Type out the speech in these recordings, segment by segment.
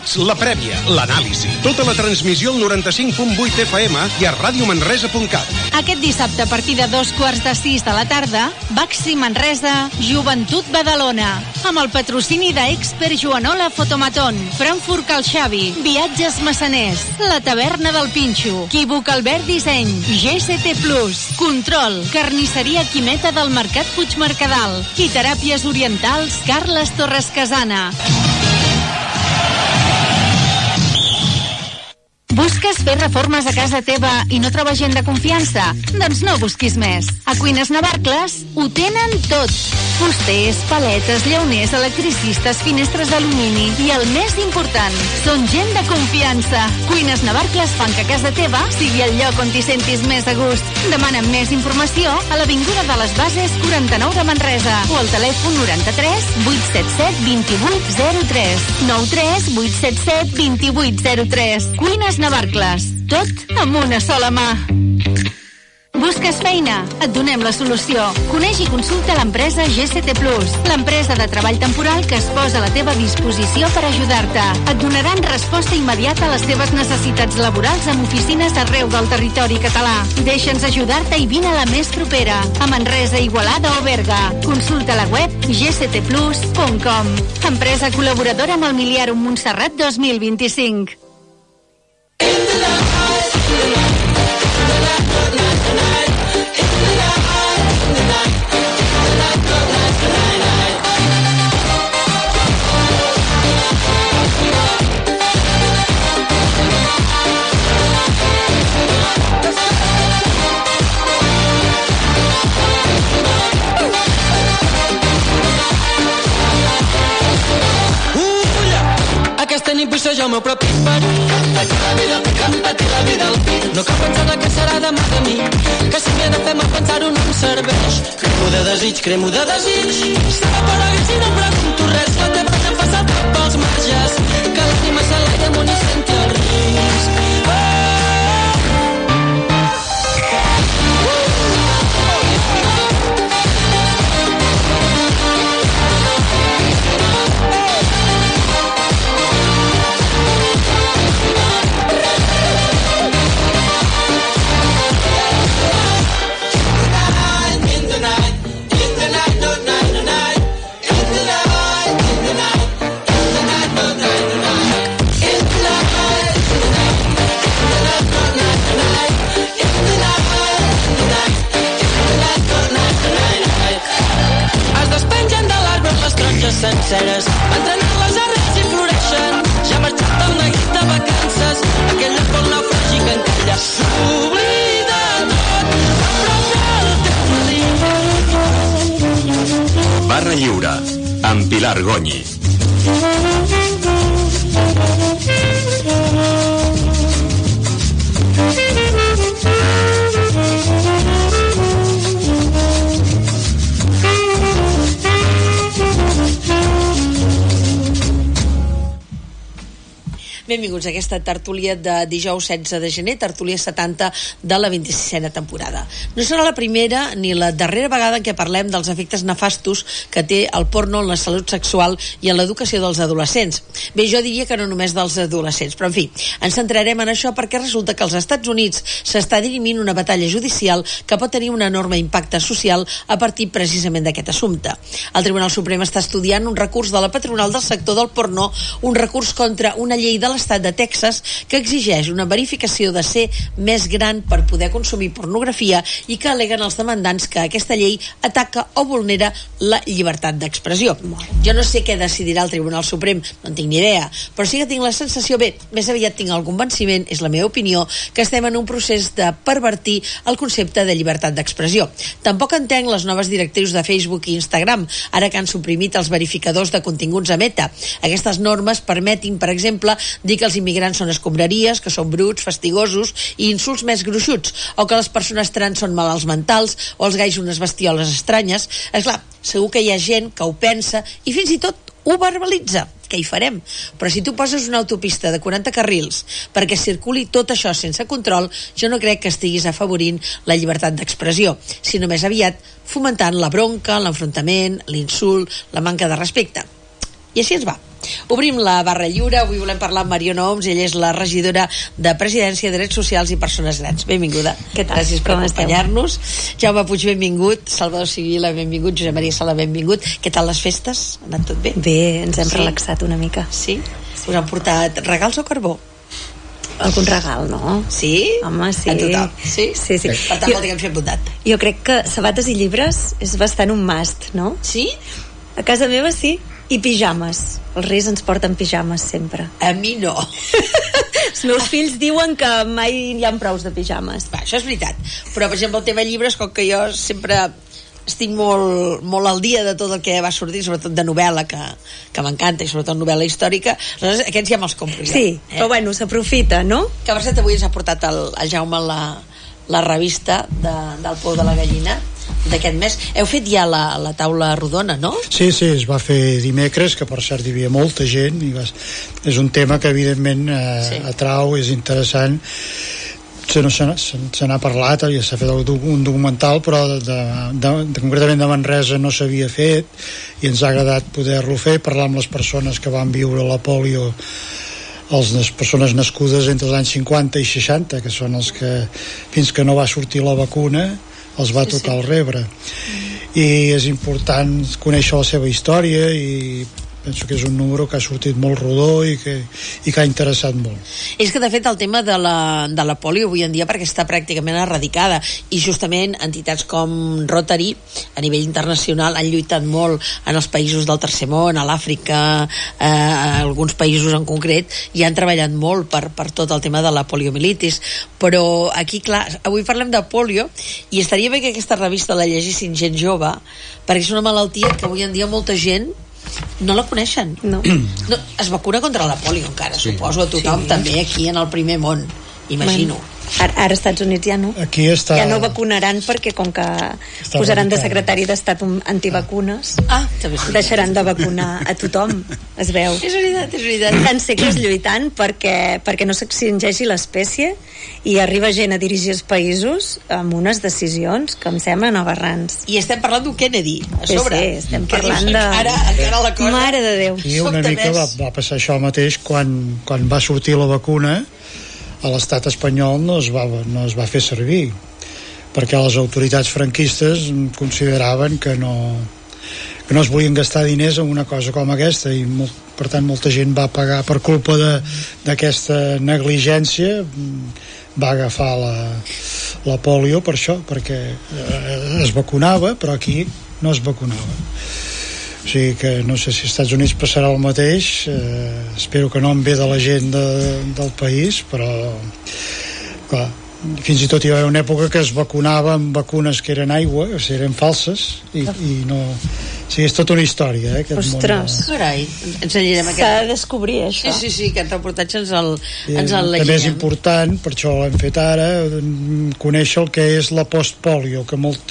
novetats, la prèvia, l'anàlisi. Tota la transmissió al 95.8 FM i a radiomanresa.cat. Aquest dissabte, a partir de 5:15 de la tarda, Baxi Manresa, Joventut Badalona, amb el patrocini d'Expert Joanola Fotomaton, Frankfurt Cal Xavi, Viatges Massaners, La Taverna del Pinxo, Quívoc Albert Disseny, GST Plus, Control, Carnisseria Quimeta del Mercat Puigmercadal i Teràpies Orientals Carles Torres Casana. Busques fer reformes a casa teva i no trobes gent de confiança? Doncs no busquis més. A Cuines Navarcles ho tenen tot. Fusters, paletes, llauners, electricistes, finestres d'alumini i el més important, són gent de confiança. Cuines Navarcles fan que casa teva sigui el lloc on t'hi sentis més a gust. Demana'm més informació a l'Avinguda de les Bases 49 de Manresa o al telèfon 93 877 2803 93 877 2803. Cuines Navarcles, tot amb una sola mà. Busques feina? Et donem la solució. Coneix i consulta l'empresa GST Plus, l'empresa de treball temporal que es posa a la teva disposició per ajudar-te. Et donaran resposta immediata a les teves necessitats laborals amb oficines arreu del territori català. Deixa'ns ajudar-te i vine a la més propera, a Manresa, Igualada o Berga. Consulta la web gstplus.com. Empresa col·laboradora amb el Miliàrum Montserrat 2025. Aquesta nit vull ser jo el meu propi perill. Patir la vida al pit. No cal pensar de què serà demà de mi, que si m'he de fer mal pensar-ho no em serveix. Cremo de desig. S'evapora si no em pregunto res. La teva gent fa saltar pels marges, que l'ànima s'enlaira amunt i senti el risc. Senceres, entrenant les arrels i floreixen. Ja ha marxat el neguit de vacances, aquell lloc on naufragi que encalla. S'oblida tot, a prop del teu. Barra Lliure, amb Pilar Gonyi. Benvinguts a aquesta tertúlia de dijous 16 de gener, tertúlia 70 de la 26a temporada. No serà la primera ni la darrera vegada en què parlem dels efectes nefastos que té el porno en la salut sexual i en l'educació dels adolescents. Bé, jo diria que no només dels adolescents, però en fi, ens centrarem en això perquè resulta que als Estats Units s'està dirimint una batalla judicial que pot tenir un enorme impacte social a partir precisament d'aquest assumpte. El Tribunal Suprem està estudiant un recurs de la patronal del sector del porno, un recurs contra una llei de l'estat de Texas que exigeix una verificació de ser més gran per poder consumir pornografia i que al·leguen els demandants que aquesta llei ataca o vulnera la llibertat d'expressió. Jo no sé què decidirà el Tribunal Suprem, no en tinc ni idea, però sí que tinc la sensació, bé, més aviat tinc el convenciment, és la meva opinió, que estem en un procés de pervertir el concepte de llibertat d'expressió. Tampoc entenc les noves directrius de Facebook i Instagram, ara que han suprimit els verificadors de continguts a Meta. Aquestes normes permetin, per exemple, dir que els immigrants són escombraries, que són bruts, fastigosos i insults més gruixuts, o que les persones trans són malalts mentals, o els gais unes bestioles estranyes. Esclar, segur que hi ha gent que ho pensa i fins i tot ho verbalitza. Què hi farem? Però si tu poses una autopista de 40 carrils perquè circuli tot això sense control, jo no crec que estiguis afavorint la llibertat d'expressió, sinó més aviat fomentant la bronca, l'enfrontament, l'insult, la manca de respecte. I així ens va. Obrim la barra lliure. Avui volem parlar amb Mariona Oms. Ella és la regidora de Presidència, Drets Socials i Persones Grans. Benvinguda. Què tal? Gràcies per acompanyar-nos. Jaume Puig, benvingut. Salvador Civila, benvingut. Josep Maria Sala, benvingut. Què tal les festes? Ha anat tot bé? Bé, ens hem relaxat una mica. Sí? Us han portat regals o carbó? Algun regal, no? Sí? Home, sí. A tothom? Sí? Sí. Per tant, vol dir que hem fet bondat. Jo crec que sabates i llibres és bastant un must, no? Sí? A casa meva sí. I pijames. Els reis ens porten pijames sempre. A mi no. Els meus fills diuen que mai hi ha prous de pijames. Va, això és veritat. Però, per exemple, el tema llibres, com que jo sempre estic molt al dia de tot el que va sortir, sobretot de novel·la, que m'encanta, i sobretot novel·la històrica, aleshores aquests ja me'ls compro jo. Sí, però bueno, s'aprofita, no? Que per cert, avui ens ha portat el Jaume la revista del Pou de la Gallina d'aquest mes. Heu fet ja la taula rodona, no? Sí, es va fer dimecres, que per cert hi havia molta gent, i és un tema que evidentment atrau, és interessant. Se n'ha parlat, ja s'ha fet un documental, però concretament de Manresa no s'havia fet, i ens ha agradat poder-lo fer, parlar amb les persones que van viure la pòlio, les persones nascudes entre els anys 50 i 60, que són els que fins que no va sortir la vacuna els va tocar el rebre. I és important conèixer la seva història, i penso que és un número que ha sortit molt rodó i que ha interessat molt. És que de fet el tema de la pòlio avui en dia, perquè està pràcticament erradicada, i justament entitats com Rotary a nivell internacional han lluitat molt en els països del tercer món, a l'Àfrica, a alguns països en concret, i han treballat molt per tot el tema de la poliomielitis. Però aquí, clar, avui parlem de pòlio, i estaria bé que aquesta revista la llegissin gent jove, perquè és una malaltia que avui en dia molta gent no la coneixen. No, es vacuna contra la pòlio encara, suposo, a tothom, també aquí en el primer món, imagino. Ara als Estats Units ja no. Aquí està... Ja no vacunaran perquè com que posaran de secretari d'estat antivacunes, deixaran de vacunar a tothom, es veu. És veritat. Tant segles lluitant perquè no s'extingeixi l'espècie, i arriba gent a dirigir els països amb unes decisions que em semblen aberrants. I estem parlant d'un Kennedy a sobre. Sí, estem parlant de... Encara la cosa... Mare de Déu. I una mica va passar això mateix quan va sortir la vacuna. A l'estat espanyol no es va fer servir, perquè les autoritats franquistes consideraven que no es volien gastar diners en una cosa com aquesta, i per tant molta gent va pagar per culpa d'aquesta negligència, va agafar la pòlio per això, perquè es vacunava, però aquí no es vacunava. O sigui que no sé si als Estats Units passarà el mateix, espero que no en ve de la gent del país, però clar, fins i tot hi va haver una època que es vacunava amb vacunes que eren aigua, o sigui, eren falses, i no... O sigui, és tota una història, aquest Ostres. món. Carai, ens llegirem aquest... S'ha de descobrir, això. Sí, aquest reportatge ens el llegirem. També és important, per això l'hem fet ara, conèixer el que és la postpòlio, que molts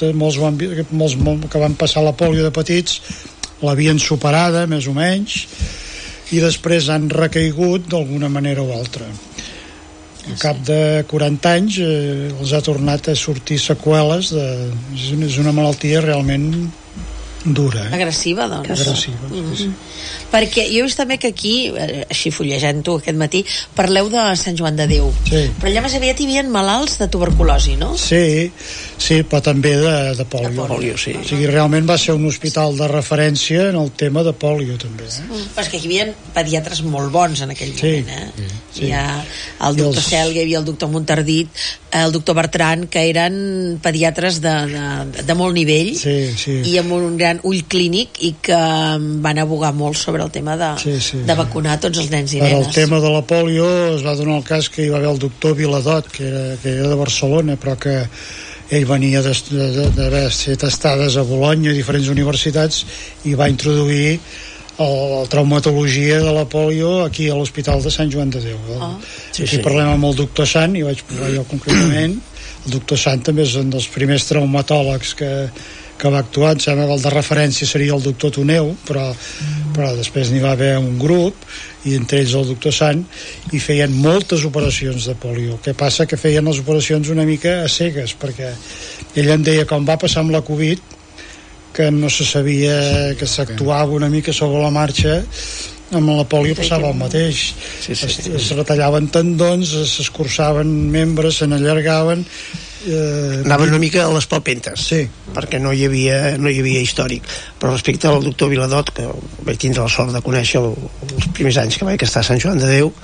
que van passar la pòlio de petits l'havien superada, més o menys, i després han recaigut d'alguna manera o altra. Al cap de 40 anys els ha tornat a sortir seqüeles és una malaltia realment dura. Agressiva, doncs. Agressiva, sí. Perquè jo he vist també que aquí, així fullejant-ho aquest matí, parleu de Sant Joan de Déu. Sí. Però allà més aviat hi havia malalts de tuberculosi, no? Sí, però també de pòlio. De pòlio, sí. O sigui, realment va ser un hospital de referència en el tema de pòlio, també. Però és que hi havia pediatres molt bons en aquell moment, Sí. Hi ha el doctor Cel, hi havia el doctor Montardit, el doctor Bertran, que eren pediatres de molt nivell, i amb un gran ull clínic, i que van abogar molt sobre el tema de vacunar tots els nens i nenes. Per al tema de la pòlio es va donar el cas que hi va haver el doctor Viladot, que era de Barcelona, però que ell venia d'haver estat testades a Bologna, a diferents universitats, i va introduir la traumatologia de la pòlio aquí a l'Hospital de Sant Joan de Déu. Aquí parlem amb el doctor Sant, i vaig parlar jo concretament. El doctor Sant també és un dels primers traumatòlegs que va actuar. Em sembla que el de referència seria el doctor Toneu, però després n'hi va haver un grup, i entre ells el doctor Sant, i feien moltes operacions de pòlio. El que passa que feien les operacions una mica a cegues, perquè ell em deia, com va passar amb la Covid, que no se sabia, que s'actuava una mica sobre la marxa. Amb la pòlio passava el mateix. Es retallaven tendons, s'escurçaven membres, se n'allargaven. Anaven una mica a les palpentes, perquè no hi havia històric. Però respecte al doctor Viladot, que vaig tindre la sort de conèixer els primers anys que vaig estar a Sant Joan de Déu,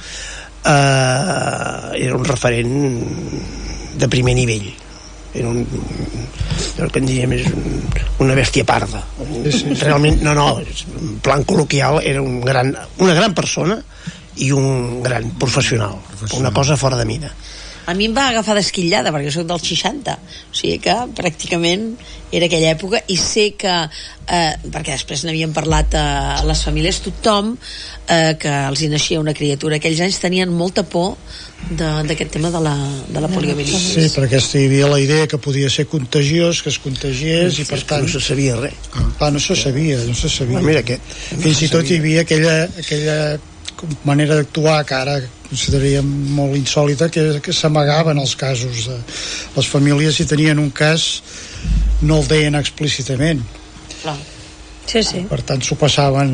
era un referent de primer nivell. Era el que en diríem és una bèstia parda. Realment, en plan col·loquial, era una gran persona i un gran professional. Una cosa fora de mida. A mi em va agafar d'esquillada perquè soc dels 60, o sigui que pràcticament era aquella època, i sé que perquè després n'havíem parlat a les famílies, tothom que els hi naixia una criatura aquells anys tenien molta por d'aquest tema de la poliomielitis. Sí, perquè hi havia la idea que podia ser contagiós, que es contagiés, i per tant no se sabia res. No se sabia. Mira, fins i tot hi havia aquella manera d'actuar que ara consideraríem molt insòlita, que s'amagaven els casos de les famílies. Si tenien un cas no el deien explícitament. Sí. Per tant s'ho passaven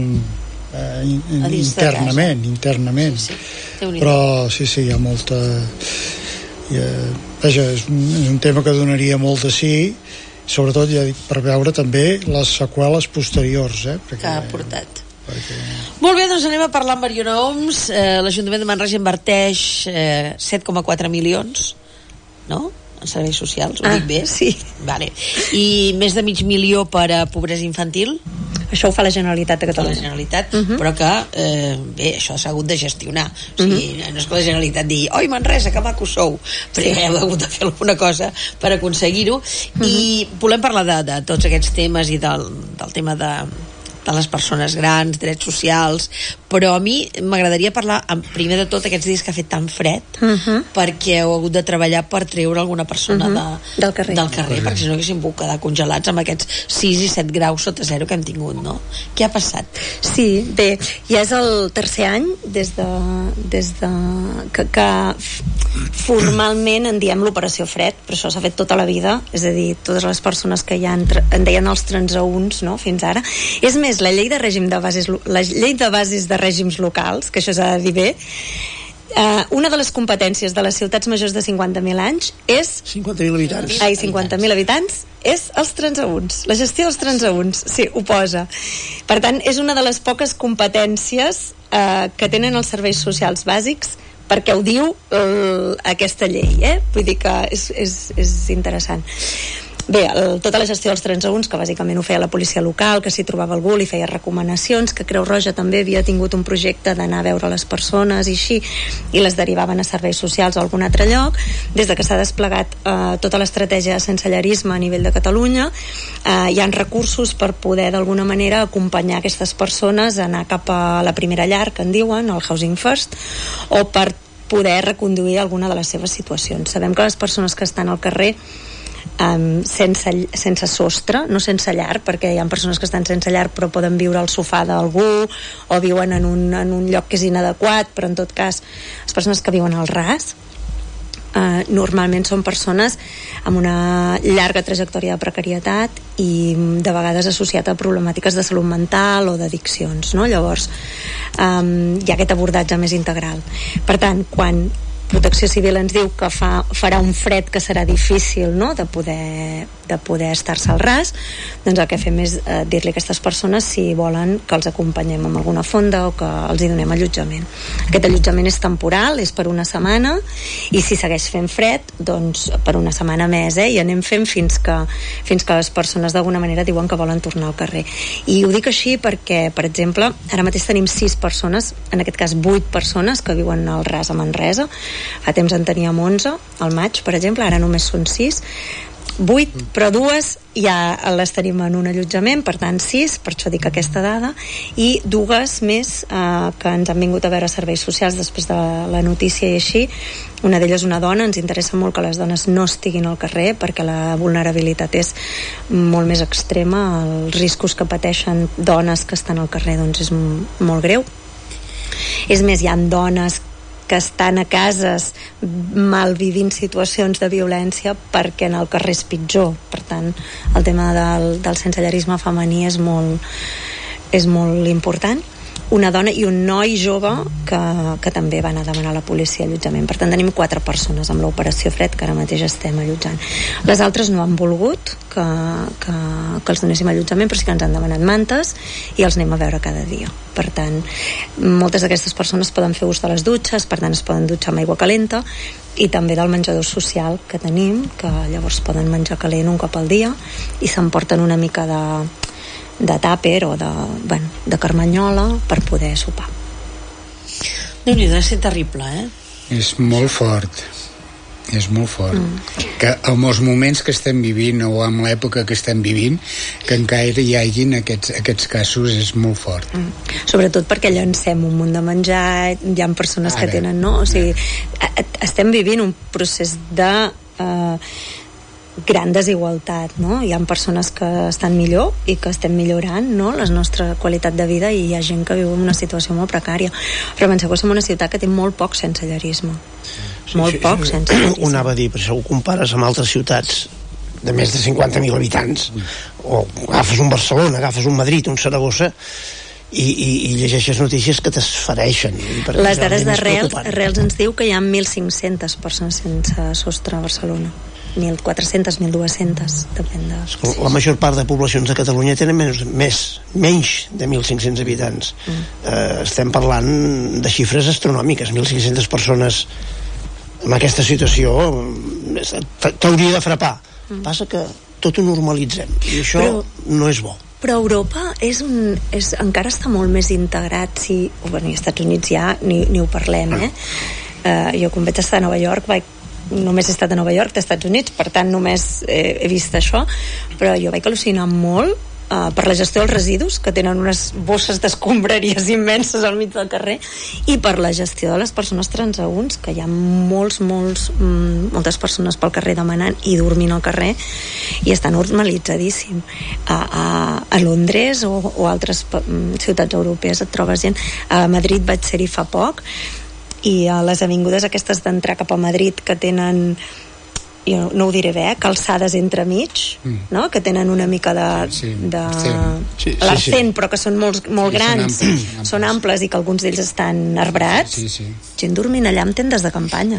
internament. Sí. Però sí, hi ha molta... Vaja, és un tema que donaria molt de sí, sobretot, ja dic, per veure també les seqüeles posteriors, que ha portat. Molt bé, doncs anem a parlar amb Mariona Oms. L'Ajuntament de Manresa inverteix 7,4 milions, no?, en serveis socials, ho dic bé? Sí. Vale. I més de mig milió per a pobresa infantil. Això ho fa la Generalitat de Catalunya. La Generalitat, però que bé, això s'ha hagut de gestionar. O sigui, no és que la Generalitat digui oi Manresa, que maco sou, primer heu hagut de fer alguna cosa per aconseguir-ho. I volem parlar de tots aquests temes i del tema de les persones grans, drets socials, però a mi m'agradaria parlar primer de tot aquests dies que ha fet tan fred, perquè heu hagut de treballar per treure alguna persona del carrer, perquè si no haguéssim pogut quedar congelats amb aquests 6 i 7 graus sota zero que hem tingut, no? Què ha passat? Sí, bé, ja és el tercer any des de que formalment en diem l'operació fred, però això s'ha fet tota la vida, és a dir, totes les persones que ja en deien els transeünts, no?, fins ara. És més, la llei de bases de règims locals, que això s'ha de dir bé, una de les competències de les ciutats majors de 50.000 anys és... 50.000 habitants. 50.000 habitants és els transeünts, la gestió dels transeünts, sí, ho posa. Per tant, és una de les poques competències que tenen els serveis socials bàsics, perquè ho diu aquesta llei, vull dir que és interessant. Bé, tota la gestió dels transeünts, que bàsicament ho feia la policia local, que si trobava algú li feia recomanacions, que Creu Roja també havia tingut un projecte d'anar a veure les persones i així, i les derivaven a serveis socials o a algun altre lloc. Des de que s'ha desplegat tota l'estratègia de sensellarisme a nivell de Catalunya, hi ha recursos per poder d'alguna manera acompanyar aquestes persones a anar cap a la primera llar, que en diuen, el Housing First, o per poder reconduir alguna de les seves situacions. Sabem que les persones que estan al carrer sense sostre, no sense llar, perquè hi ha persones que estan sense llar però poden viure al sofà d'algú o viuen en un lloc que és inadequat, però en tot cas les persones que viuen al ras normalment són persones amb una llarga trajectòria de precarietat i de vegades associat a problemàtiques de salut mental o d'addiccions, no? Llavors hi ha aquest abordatge més integral. Per tant, quan Protecció Civil ens diu que farà un fred que serà difícil, no?, de poder estar-se al ras, doncs el que fem és dir-li a aquestes persones si volen que els acompanyem amb alguna fonda o que els hi donem allotjament. Aquest allotjament és temporal, és per una setmana, i si segueix fent fred, doncs per una setmana més, i anem fent fins que les persones d'alguna manera diuen que volen tornar al carrer. I ho dic així perquè, per exemple, ara mateix tenim 6 persones, en aquest cas 8 persones que viuen al ras a Manresa. Fa temps en teníem 11 al maig, per exemple, ara només són 6, 8, però 2 ja les tenim en un allotjament, per tant 6, per això dic aquesta dada, i 2 més que ens han vingut a veure serveis socials després de la notícia i així. Una d'elles és una dona, ens interessa molt que les dones no estiguin al carrer perquè la vulnerabilitat és molt més extrema, els riscos que pateixen dones que estan al carrer doncs és molt greu. És més, hi ha dones que estan a cases malvivint situacions de violència perquè en el carrer és pitjor. Per tant, el tema del sensellarisme femení és molt important. Una dona i un noi jove que també van a demanar a la policia allotjament. Per tant, tenim 4 persones amb l'operació Fred, que ara mateix estem allotjant. Les altres no han volgut que els donéssim allotjament, però sí que ens han demanat mantes i els anem a veure cada dia. Per tant, moltes d'aquestes persones poden fer ús de les dutxes, per tant es poden dutxar amb aigua calenta, i també del menjador social que tenim, que llavors poden menjar calent un cop al dia i s'emporten una mica de tàper o de carmanyola per poder sopar. Déu-n'hi-do, deu ser terrible, És molt fort. Que amb els moments que estem vivint o amb l'època que estem vivint, que encara hi hagin aquests casos, és molt fort. Sobretot perquè llancem un munt de menjar, hi ha persones que tenen, no? O sigui, estem vivint un procés de gran desigualtat, no? Hi ha persones que estan millor i que estem millorant, no?, la nostra qualitat de vida, i hi ha gent que viu en una situació molt precària. Però penseu que som una ciutat que té molt poc sensellarisme. Poc sensellarisme. Ho anava a dir, perquè si ho compares amb altres ciutats de més de 50.000 habitants, o agafes un Barcelona, agafes un Madrid, un Saragossa, i llegeixes notícies que t'esfereixen. Les dades d'Arrels ens diu que hi ha 1.500 persones sense sostre a Barcelona. 1.400, 1.200, depèn de... La major part de poblacions de Catalunya tenen menys de 1.500 habitants. Estem parlant de xifres astronòmiques. 1.500 persones en aquesta situació t'hauria de frapar. Passa que tot ho normalitzem i això no és bo. Però Europa encara està molt més integrat. I als Estats Units ja ni ho parlem, jo quan vaig estar a Nova York només he estat a Nova York, als Estats Units, per tant només he vist això, però jo vaig al·lucinar molt per la gestió dels residus, que tenen unes bosses d'escombraries immenses al mig del carrer, i per la gestió de les persones transeünts, que hi ha moltes persones pel carrer demanant i dormint al carrer, i està normalitzadíssim. A Londres o altres ciutats europees et trobes gent. A Madrid vaig ser-hi fa poc, i a les avingudes aquestes d'entrar cap a Madrid, que tenen, jo no ho diré bé, calçades entremig, no?, que tenen una mica l'arcent, però que són molt grans, són amples, i que alguns d'ells estan arbrats. Gent dormint allà amb tendes de campanya.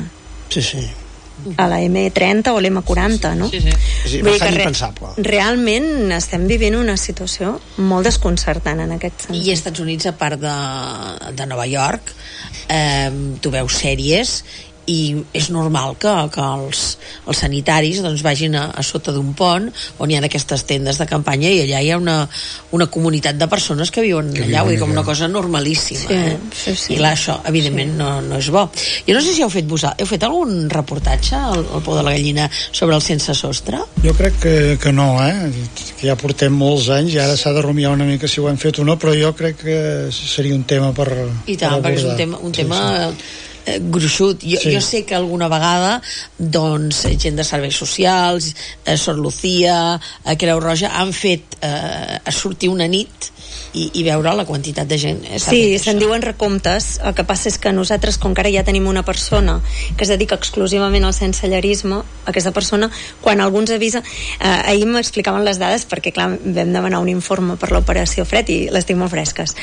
A la M30 o l'M40, no? Sí, bastant impensable. Realment estem vivint una situació molt desconcertant en aquest sentit. I als Estats Units, a part de Nova York, tu veus sèries i és normal que els sanitaris doncs vagin a sota d'un pont on hi ha aquestes tendes de campanya, i allà hi ha una comunitat de persones que viuen allà, vull dir, com una cosa normalíssima. I clar, això evidentment no és bo. Jo no sé si heu fet algun reportatge al Pou de la Gallina sobre el sense sostre? Jo crec que no, que ja portem molts anys i ara s'ha de rumiar una mica si ho hem fet o no, però jo crec que seria un tema per i tant, perquè és un tema gruixut. Jo sé que alguna vegada doncs gent de serveis socials, Sor Lucía, Creu Roja han fet sortir una nit i veure la quantitat de gent. Sí, se'n diuen recomptes. El que passa és que nosaltres, com que ara ja tenim una persona que es dedica exclusivament al sensellarisme, aquesta persona, quan algú ens avisa, ahir m'explicaven les dades, perquè clar, vam demanar un informe per l'operació Fred i les tinc molt fresques.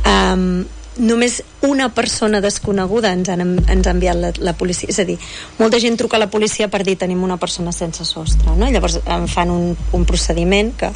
Només una persona desconeguda ens ha enviat la policia, és a dir, molta gent truca a la policia per dir tenim una persona sense sostre, no? Llavors em fan un procediment que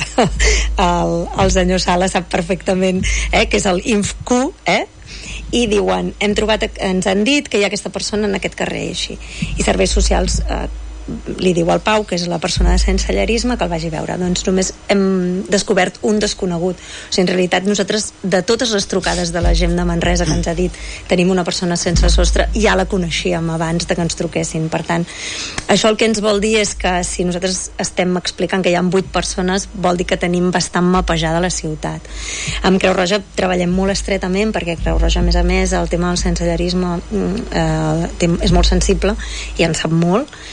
el senyor Sala sap perfectament, que és el INFQ, i diuen, ens han dit que hi ha aquesta persona en aquest carrer, així, i serveis socials li diu al Pau, que és la persona de sensellarisme, que el vagi a veure. Doncs només hem descobert un desconegut. O sigui, en realitat nosaltres, de totes les trucades de la gent de Manresa que ens ha dit tenim una persona sense sostre, ja la coneixíem abans de que ens truquessin. Per tant, això el que ens vol dir és que si nosaltres estem explicant que hi ha 8 persones, vol dir que tenim bastant mapejada la ciutat. Amb Creu Roja treballem molt estretament, perquè Creu Roja, a més, el tema del sensellarisme és molt sensible i en sap molt, i per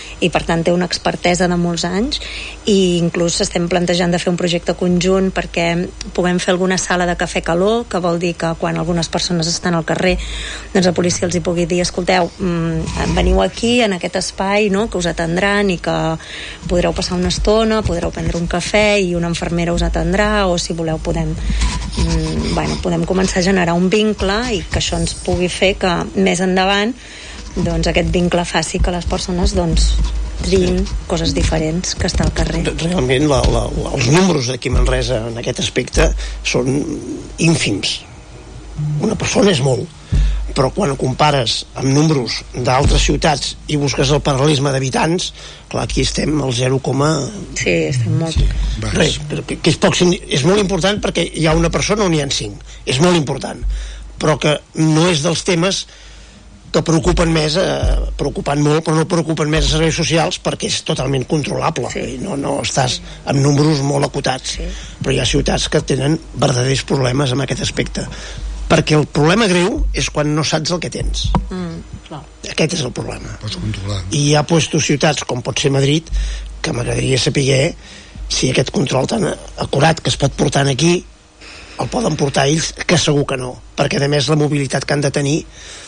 tant té una expertesa de molts anys, i inclús estem plantejant de fer un projecte conjunt perquè puguem fer alguna sala de cafè calor, que vol dir que quan algunes persones estan al carrer, doncs la policia els hi pugui dir, escolteu, veniu aquí en aquest espai, no?, que us atendran i que podreu passar una estona, podreu prendre un cafè i una infermera us atendrà, o si voleu podem començar a generar un vincle i que això ens pugui fer que més endavant doncs aquest vincle faci que les persones doncs triïn coses diferents que estar al carrer. Realment els números d'aquí a Manresa en aquest aspecte són ínfims. Una persona és molt, però quan ho compares amb números d'altres ciutats i busques el paral·lelisme d'habitants, clar, aquí estem al 0, sí, estem molt res, que és molt important perquè hi ha una persona on hi ha 5, és molt important, però que no és dels temes que preocupen més, preocupen molt, però no preocupen més a serveis socials perquè és totalment controlable. Sí. No estàs amb números molt acotats. Sí. Però hi ha ciutats que tenen verdaders problemes amb aquest aspecte. Perquè el problema greu és quan no saps el que tens. Clar. Aquest és el problema. Pots controlar. I hi ha ciutats, com pot ser Madrid, que m'agradaria saber si aquest control tan acurat que es pot portar aquí el poden portar ells, que segur que no. Perquè, a més, la mobilitat que han de tenir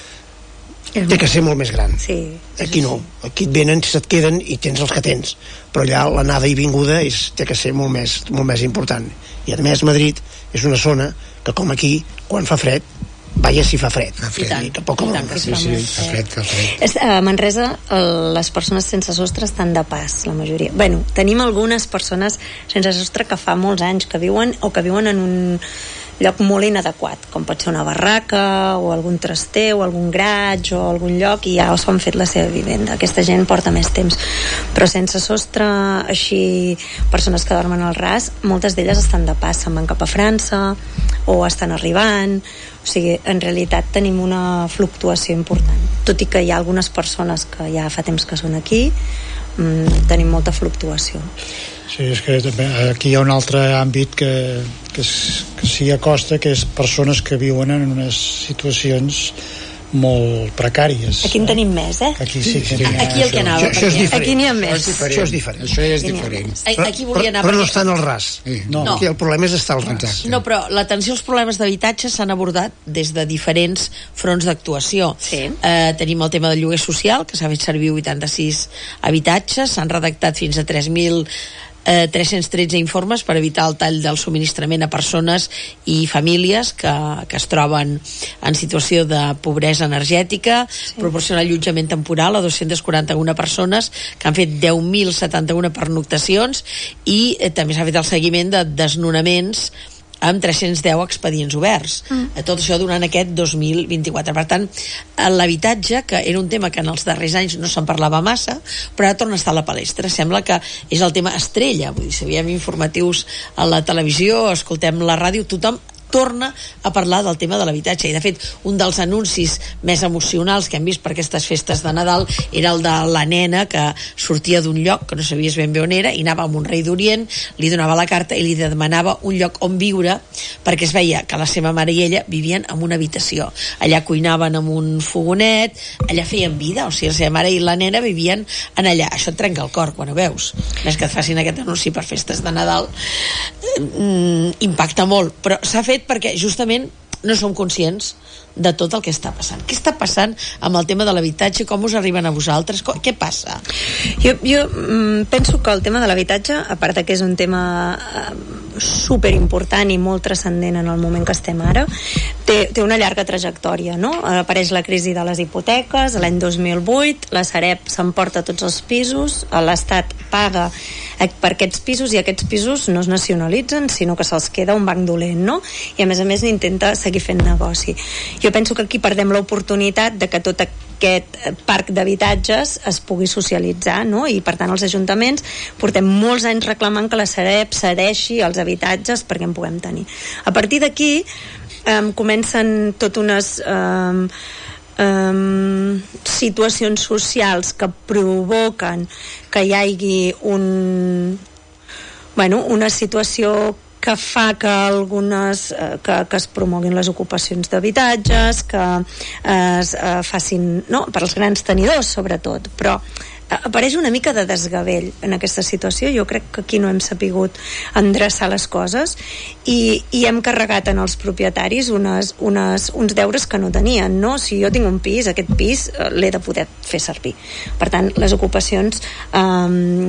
té que ser molt més gran. Sí, aquí no, aquí et venen, se't queden i tens els que tens, però allà l'anada i vinguda té que ser molt més important. I a més Madrid és una zona que, com aquí, quan fa fred, vaya si fa fred. Fa fred. I que poca broma. Sí, fa fred. A Manresa les persones sense sostre estan de pas, la majoria. Bueno, tenim algunes persones sense sostre que fa molts anys que viuen en un lloc molt inadequat, com pot ser una barraca o algun traster o algun garatge o algun lloc, i ja s'ho han fet la seva vivenda. Aquesta gent porta més temps, però sense sostre, així, persones que dormen al ras, moltes d'elles estan de pas, se'n van cap a França o estan arribant. O sigui, en realitat tenim una fluctuació important, tot i que hi ha algunes persones que ja fa temps que són aquí, tenim molta fluctuació. Sí, és que aquí hi ha un altre àmbit que s'hi acosta, que és persones que viuen en unes situacions molt precàries. Aquí en tenim més, Aquí sí que aquí el que anava. Això és diferent. Aquí n'hi ha més. Això és diferent. Això és diferent. Aquí volia anar. Però no estan al ras. No. Aquí el problema és estar al ras. Exacte. No, però l'atenció als problemes d'habitatge s'han abordat des de diferents fronts d'actuació. Sí. Tenim el tema del lloguer social, que s'ha fet servir 86 habitatges, s'han redactat fins a 3.313 informes per evitar el tall del subministrament a persones i famílies que es troben en situació de pobresa energètica, proporcionar allotjament temporal a 241 persones que han fet 10.071 pernoctacions i també s'ha fet el seguiment de desnonaments amb 310 expedients oberts. Tot això durant aquest 2024. Per tant, l'habitatge, que era un tema que en els darrers anys no se'n parlava massa, però ara torna a estar a la palestra. Sembla que és el tema estrella. Vull dir, si veiem informatius a la televisió, escoltem la ràdio, tothom torna a parlar del tema de l'habitatge, i de fet un dels anuncis més emocionals que hem vist per aquestes festes de Nadal era el de la nena que sortia d'un lloc que no sabies ben bé on era i anava amb un rei d'Orient, li donava la carta i li demanava un lloc on viure, perquè es veia que la seva mare i ella vivien en una habitació, allà cuinaven amb un fogonet, allà feien vida, o sigui, la seva mare i la nena vivien en allà. Això et trenca el cor quan ho veus, més que et facin aquest anunci per festes de Nadal. Impacta molt, però s'ha fet perquè justament no som conscients de tot el que està passant. Què està passant amb el tema de l'habitatge? Com us arriben a vosaltres? Què passa? Jo penso que el tema de l'habitatge, a part que és un tema superimportant i molt transcendent en el moment que estem ara, té una llarga trajectòria, no? Apareix la crisi de les hipoteques l'any 2008, la Sareb s'emporta tots els pisos, l'Estat paga per aquests pisos i aquests pisos no es nacionalitzen, sinó que se'ls queda un banc dolent, no? I a més intenta seguir fent negoci. Jo penso que aquí perdem l'oportunitat de que tot aquest parc d'habitatges es pugui socialitzar, no? I per tant els ajuntaments portem molts anys reclamant que la Sareb cedeixi els habitatges perquè en puguem tenir. A partir d'aquí comencen tot unes situacions socials que provoquen que hi hagi una situació que fa que que es promoguin les ocupacions d'habitatges, que es facin, no, per als grans tenidors sobretot, però apareix una mica de desgavell en aquesta situació. Jo crec que aquí no hem sapigut endreçar les coses i hem carregat en els propietaris uns deures que no tenien, no? Si jo tinc un pis, aquest pis l'he de poder fer servir. Per tant, les ocupacions a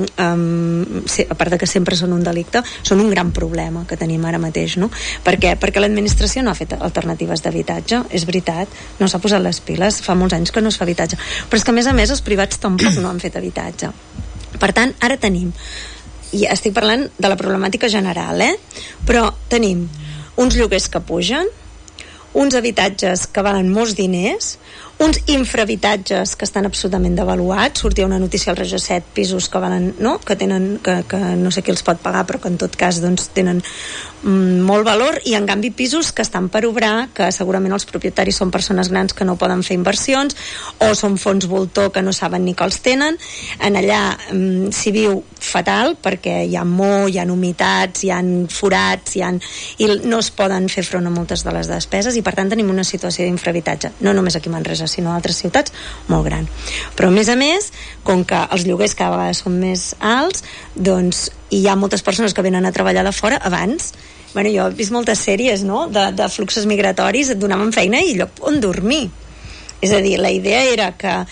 part de que sempre són un delicte, són un gran problema que tenim ara mateix, no? Per què? Perquè l'administració no ha fet alternatives d'habitatge, és veritat, no s'ha posat les piles, fa molts anys que no es fa habitatge, però és que a més els privats tampoc no han fet habitatge. Per tant, ara tenim, i estic parlant de la problemàtica general, però tenim uns lloguers que pugen, uns habitatges que valen molts diners, uns infrahabitatges que estan absolutament devaluats. Sortia una notícia al Regió 7, pisos que valen, no? Que no sé qui els pot pagar, però que en tot cas doncs, tenen molt valor, i en canvi pisos que estan per obrar, que segurament els propietaris són persones grans que no poden fer inversions, o són fons voltor que no saben ni que els tenen. En allà s'hi viu fatal perquè hi ha hi ha humitats, hi ha forats, i no es poden fer front a moltes de les despeses, i per tant tenim una situació d'infrahabitatge, no només aquí a Manresa sinó a altres ciutats, molt gran. Però a més, com que els lloguers cada vegada són més alts, doncs hi ha moltes persones que venen a treballar de fora. Abans, jo he vist moltes sèries, no?, de fluxos migratoris, et donaven feina i lloc on dormir. És a dir, la idea era que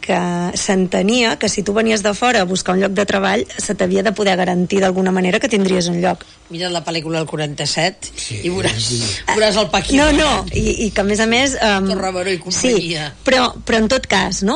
s'entenia que si tu venies de fora a buscar un lloc de treball se t'havia de poder garantir d'alguna manera que tindries un lloc. Mira la pel·lícula del 47 i veuràs el Paquito. No, i que a més Torre Baró i companyia. Sí, però en tot cas, no?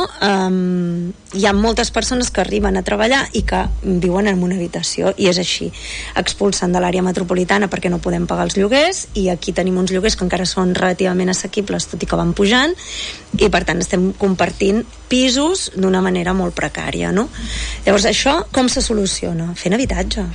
Hi ha moltes persones que arriben a treballar i que viuen en una habitació, i és així. Expulsen de l'àrea metropolitana perquè no podem pagar els lloguers, i aquí tenim uns lloguers que encara són relativament assequibles, tot i que van pujant, i per tant estem compartint pisos d'una manera molt precària, no? Llavors, això com se soluciona? Fent habitatge.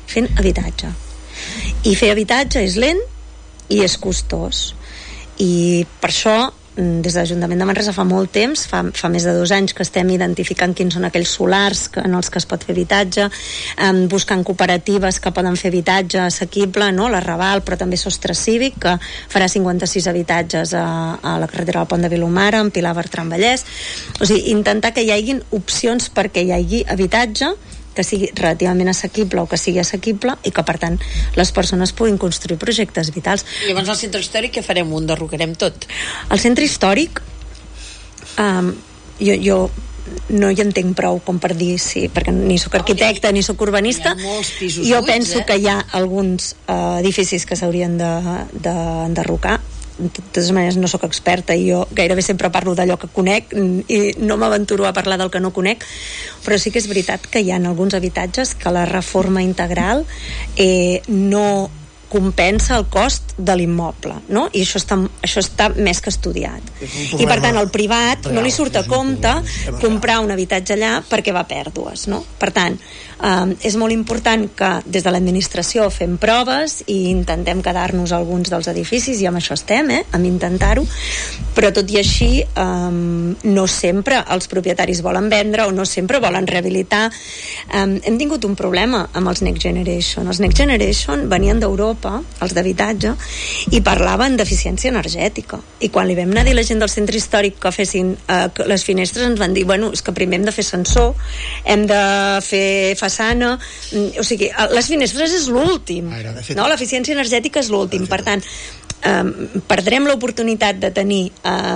I fer habitatge és lent i és costós, i per això des de l'Ajuntament de Manresa fa molt temps, fa més de 2 anys que estem identificant quins són aquells solars en els que es pot fer habitatge, buscant cooperatives que poden fer habitatge assequible, no? La Raval, però també Sostre Cívic, que farà 56 habitatges a la carretera del Pont de Vilomara, en Pilar, Bertran, Vallès. O sigui, intentar que hi hagin opcions perquè hi hagi habitatge que sigui relativament assequible o que sigui assequible, i que per tant les persones puguin construir projectes vitals. I llavors al centre històric què farem? Ho enderrocarem tot? Al centre històric jo no hi entenc prou com per dir sí, perquè ni sóc arquitecta ni sóc urbanista. Hi ha molts pisos jo buits, penso que hi ha alguns edificis que s'haurien d'enderrocar. De totes maneres no sóc experta i jo gairebé sempre parlo d'allò que conec i no m'aventuro a parlar del que no conec, però sí que és veritat que hi ha alguns habitatges que la reforma integral no compensa el cost de l'immoble, no? I això està més que estudiat. I per tant al privat no li surt a compte comprar un habitatge allà perquè va a pèrdues, no? Per tant, és molt important que des de l'administració fem proves i intentem quedar-nos a alguns dels edificis, i amb això estem, amb intentar-ho, però tot i així no sempre els propietaris volen vendre o no sempre volen rehabilitar. Hem tingut un problema amb els Next Generation. Els Next Generation venien d'Europa, els d'habitatge, i parlaven d'eficiència energètica, i quan li vam anar a dir a la gent del centre històric que fessin les finestres, ens van dir, bueno, és que primer hem de fer sensor, hem de fer façana, o sigui, les finestres és l'últim, no? L'eficiència energètica és l'últim. Per tant, perdrem l'oportunitat de tenir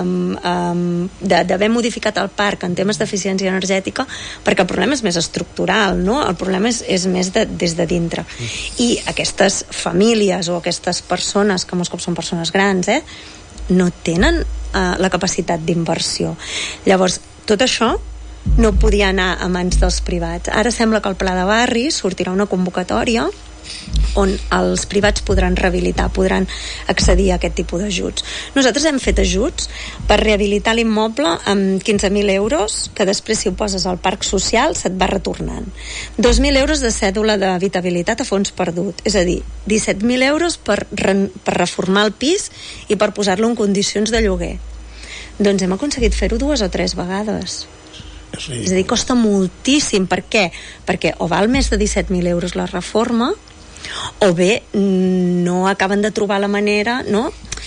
d'haver modificat el parc en temes d'eficiència energètica, perquè el problema és més estructural, no? El problema és més des de dintre, i aquestes famílies o aquestes persones, que molts cops són persones grans, no tenen la capacitat d'inversió. Llavors, tot això no podia anar a mans dels privats. Ara sembla que al Pla de Barri sortirà una convocatòria on els privats podran rehabilitar, podran accedir a aquest tipus d'ajuts. Nosaltres hem fet ajuts per rehabilitar l'immoble amb 15.000 euros, que després si ho poses al parc social se't va retornant. 2.000 euros de cèdula d'habitabilitat a fons perdut, és a dir, 17.000 euros per reformar el pis i per posar-lo en condicions de lloguer. Doncs hem aconseguit fer-ho 2 o 3 vegades. Sí. És a dir, costa moltíssim. Per què? Perquè o val més de 17.000 euros la reforma, o bé no acaben de trobar la manera, no?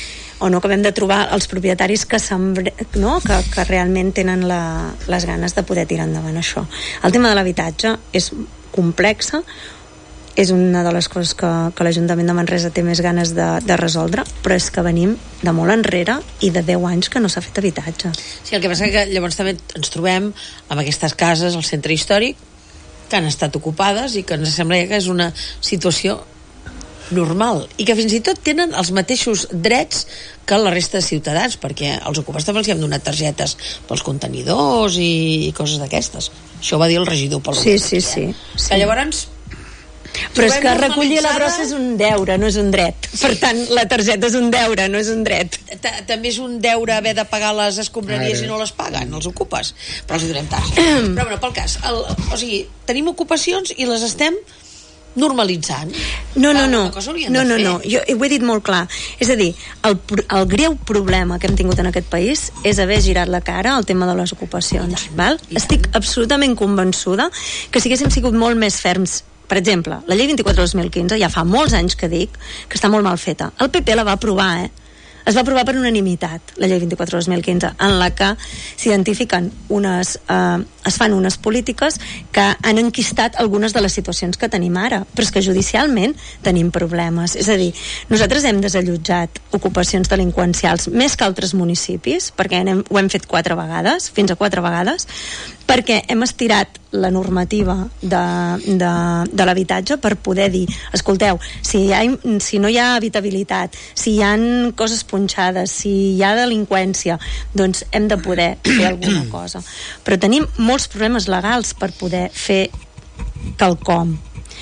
no acabem de trobar els propietaris que realment tenen les ganes de poder tirar endavant això. El tema de l'habitatge és complexa, és una de les coses que l'Ajuntament de Manresa té més ganes de resoldre, però és que venim de molt enrere i de 10 anys que no s'ha fet habitatge. Sí, el que passa que llavors també ens trobem amb aquestes cases al centre històric que han estat ocupades i que ens sembla que és una situació normal i que fins i tot tenen els mateixos drets que la resta de ciutadans, perquè als ocupants també els hi hem donat targetes pels contenidors i coses d'aquestes. Això ho va dir el regidor pel Sí. Que llavors però és que recollir la brossa és un deure, no és un dret. Per tant, la targeta és un deure, no és un dret. També és un deure haver de pagar les escombraries i no les paguen, els ocupes. Però els hi donem tard. Però bueno, pel cas, o sigui, tenim ocupacions i les estem normalitzant. No. Jo ho he dit molt clar. És a dir, el greu problema que hem tingut en aquest país és haver girat la cara al tema de les ocupacions. Val? Estic absolutament convençuda que si haguéssim sigut molt més ferms. Per exemple, la llei 24/2015, ja fa molts anys que dic que està molt mal feta. El PP la va aprovar, es va aprovar per unanimitat, la llei 24/2015, en la que s'identifiquen es fan unes polítiques que han enquistat algunes de les situacions que tenim ara, però és que judicialment tenim problemes. És a dir, nosaltres hem desallotjat ocupacions delinqüencials més que altres municipis, perquè ho hem fet 4 vegades, fins a 4 vegades, perquè hem estirat la normativa de l'habitatge per poder dir, escolteu, si no hi ha habitabilitat, si hi ha coses punxades, si hi ha delinqüència, doncs hem de poder fer alguna cosa. Però tenim molts problemes legals per poder fer quelcom.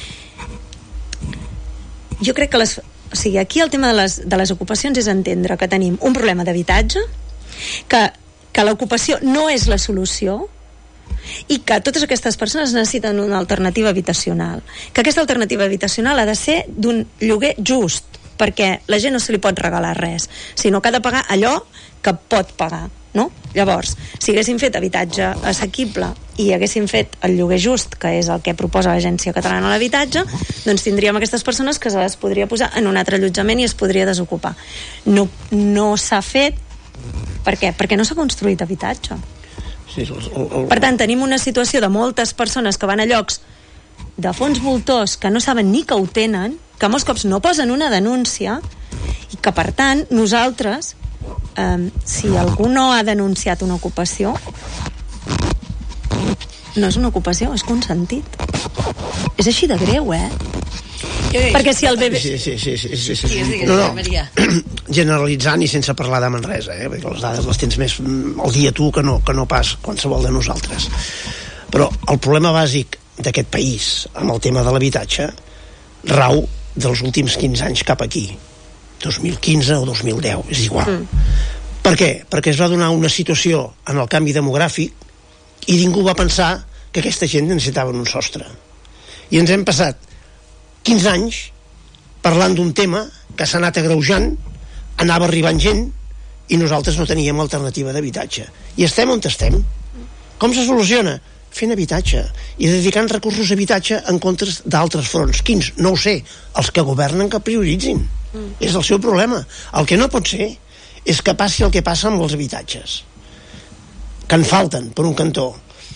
Jo crec que aquí el tema de les ocupacions és entendre que tenim un problema d'habitatge, que l'ocupació no és la solució, i que totes aquestes persones necessiten una alternativa habitacional, que aquesta alternativa habitacional ha de ser d'un lloguer just, perquè la gent no se li pot regalar res, sinó que ha de pagar allò que pot pagar, no? Llavors, si haguéssim fet habitatge assequible i haguéssim fet el lloguer just, que és el que proposa l'Agència Catalana de l'Habitatge, doncs tindríem aquestes persones que se les podria posar en un altre allotjament i es podria desocupar. No s'ha fet. Per què? Perquè no s'ha construït habitatge. Sí, per tant, tenim una situació de moltes persones que van a llocs de fons voltors que no saben ni que ho tenen, que molts cops no posen una denúncia i que, per tant, nosaltres, si algú no ha denunciat una ocupació, no és una ocupació, és consentit. És així de greu, Perquè si el bebè... Sí. No. Generalitzant i sense parlar de Manresa, perquè les dades les tens més al dia tu que no pas qualsevol de nosaltres. Però el problema bàsic d'aquest país amb el tema de l'habitatge rau dels últims 15 anys cap aquí, 2015 o 2010, és igual. Per què? Perquè es va donar una situació en el canvi demogràfic i ningú va pensar que aquesta gent necessitava un sostre. I ens hem passat 15 anys parlant d'un tema que s'ha anat agreujant, anava arribant gent i nosaltres no teníem alternativa d'habitatge. I estem on estem. Com se soluciona? Fent habitatge i dedicant recursos a habitatge en comptes d'altres fronts. Quins? No ho sé. Els que governen que prioritzin. És el seu problema. El que no pot ser és que passi el que passa amb els habitatges, que en falten per un cantó,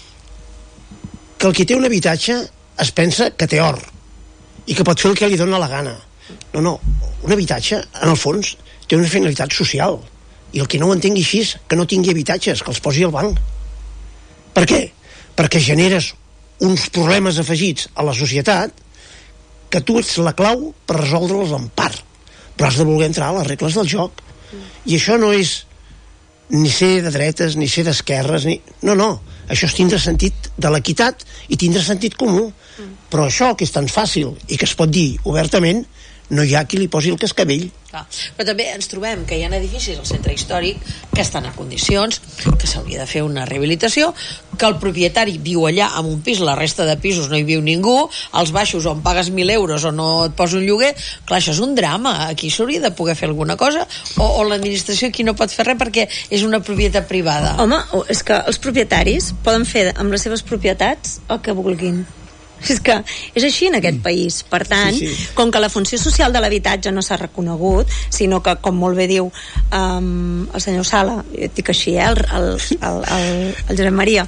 que el que té un habitatge es pensa que té or i que pot fer el que li dona la gana. No, un habitatge en el fons té una finalitat social i el que no ho entengui així, que no tingui habitatges, que els posi al banc. Per què? Perquè generes uns problemes afegits a la societat que tu ets la clau per resoldre'ls en part, però has de voler entrar a les regles del joc. I això no és ni ser de dretes ni ser d'esquerres no, això és tindre sentit de l'equitat i tindre sentit comú. Però això que és tan fàcil i que es pot dir obertament, no hi ha qui li posi el cascavell. Però també ens trobem que hi ha edificis al centre històric que estan en condicions, que s'hauria de fer una rehabilitació, que el propietari viu allà amb un pis, la resta de pisos no hi viu ningú, als baixos on pagues 1.000 euros o no et posa un lloguer. Clar, això és un drama. Aquí s'hauria de poder fer alguna cosa, o l'administració aquí no pot fer res perquè és una propietat privada. Home, és que els propietaris poden fer amb les seves propietats el que vulguin. És que és així en aquest país. Per tant, com que la funció social de l'habitatge no s'ha reconegut, sinó que, com molt bé diu el senyor Sala, jo et dic així, el Josep Maria,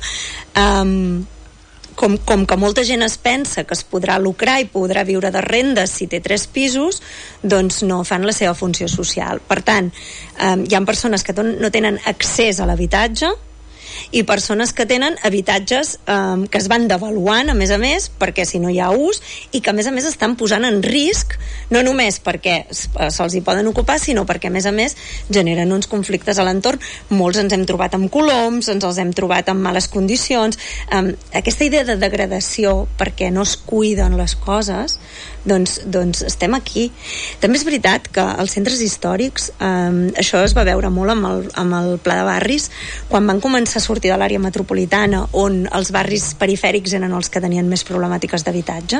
com que molta gent es pensa que es podrà lucrar i podrà viure de rendes si té 3 pisos, doncs no fan la seva funció social. Per tant, hi ha persones que no tenen accés a l'habitatge i persones que tenen habitatges que es van devaluant, a més, perquè si no hi ha ús, i que a més estan posant en risc, no només perquè se'ls hi poden ocupar, sinó perquè a més generen uns conflictes a l'entorn. Molts ens hem trobat amb coloms, ens els hem trobat en males condicions. Aquesta idea de degradació perquè no es cuiden les coses, doncs estem aquí. També és veritat que als centres històrics això es va veure molt amb el Pla de Barris, quan van començar a sortir de l'àrea metropolitana, on els barris perifèrics eren els que tenien més problemàtiques d'habitatge.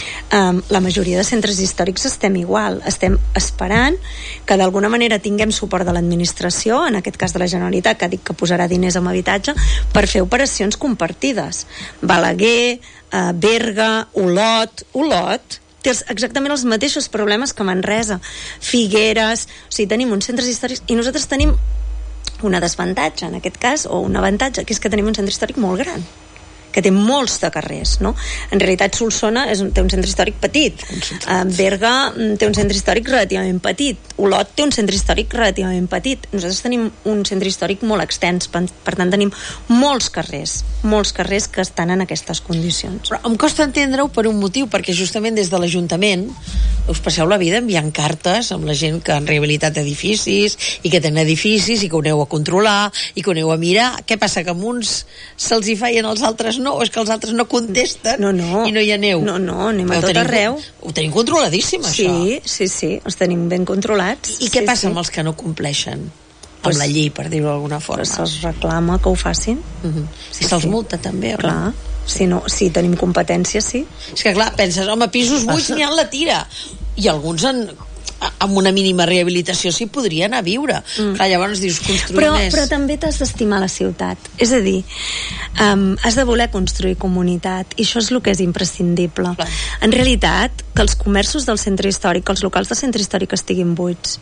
La majoria de centres històrics estem igual, estem esperant que d'alguna manera tinguem suport de l'administració, en aquest cas de la Generalitat, que ha dit que posarà diners en habitatge, per fer operacions compartides. Balaguer, Berga, Olot té exactament els mateixos problemes que Manresa, Figueres, o sigui, tenim uns centres històrics i nosaltres tenim un desavantatge en aquest cas, o un avantatge, que és que tenim un centre històric molt gran, que té molts de carrers, no? En realitat Solsona té un centre històric petit, Berga té un centre històric relativament petit, Olot té un centre històric relativament petit. Nosaltres tenim un centre històric molt extens, per tant tenim molts carrers que estan en aquestes condicions. Però em costa entendre-ho per un motiu, perquè justament des de l'Ajuntament us passeu la vida enviant cartes amb la gent que han rehabilitat edificis i que tenen edificis i que ho aneu a controlar i que ho aneu a mirar. Què passa, que a uns se'ls hi feien, als altres no? O és que els altres no contesten i no hi aneu? No, anem a tot arreu. Ho tenim controladíssim, això. Sí, els tenim ben controlats. I què passa amb els que no compleixen? Amb la llei, per dir-ho d'alguna forma. Se'ls reclama que ho facin. I se'ls multa també, o clar. Si tenim competència, sí. És que clar, penses, home, pisos buits n'hi ha la tira. I alguns amb una mínima rehabilitació s'hi podria anar a viure. Clar, llavors dius, construir més. Però també t'has d'estimar la ciutat. És a dir, has de voler construir comunitat, i això és el que és imprescindible. Clar. En realitat, que els comerços del centre històric, que els locals del centre històric estiguin buits,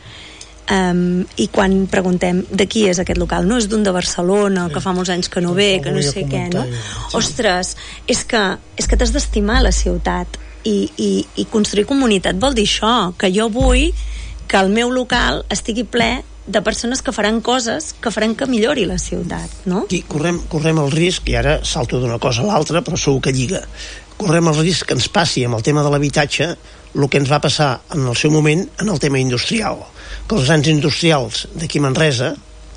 i quan preguntem de qui és aquest local, no és d'un de Barcelona, que fa molts anys que no ve, que no sé què, no? Ostres, és que t'has d'estimar la ciutat, i construir comunitat vol dir això, que jo vull que el meu local estigui ple de persones que faran coses que faran que millori la ciutat, no? I correm el risc, i ara salto d'una cosa a l'altra, però segur que lliga, correm el risc que ens passi amb el tema de l'habitatge el que ens va passar en el seu moment en el tema industrial, que els grans industrials d'aquí Manresa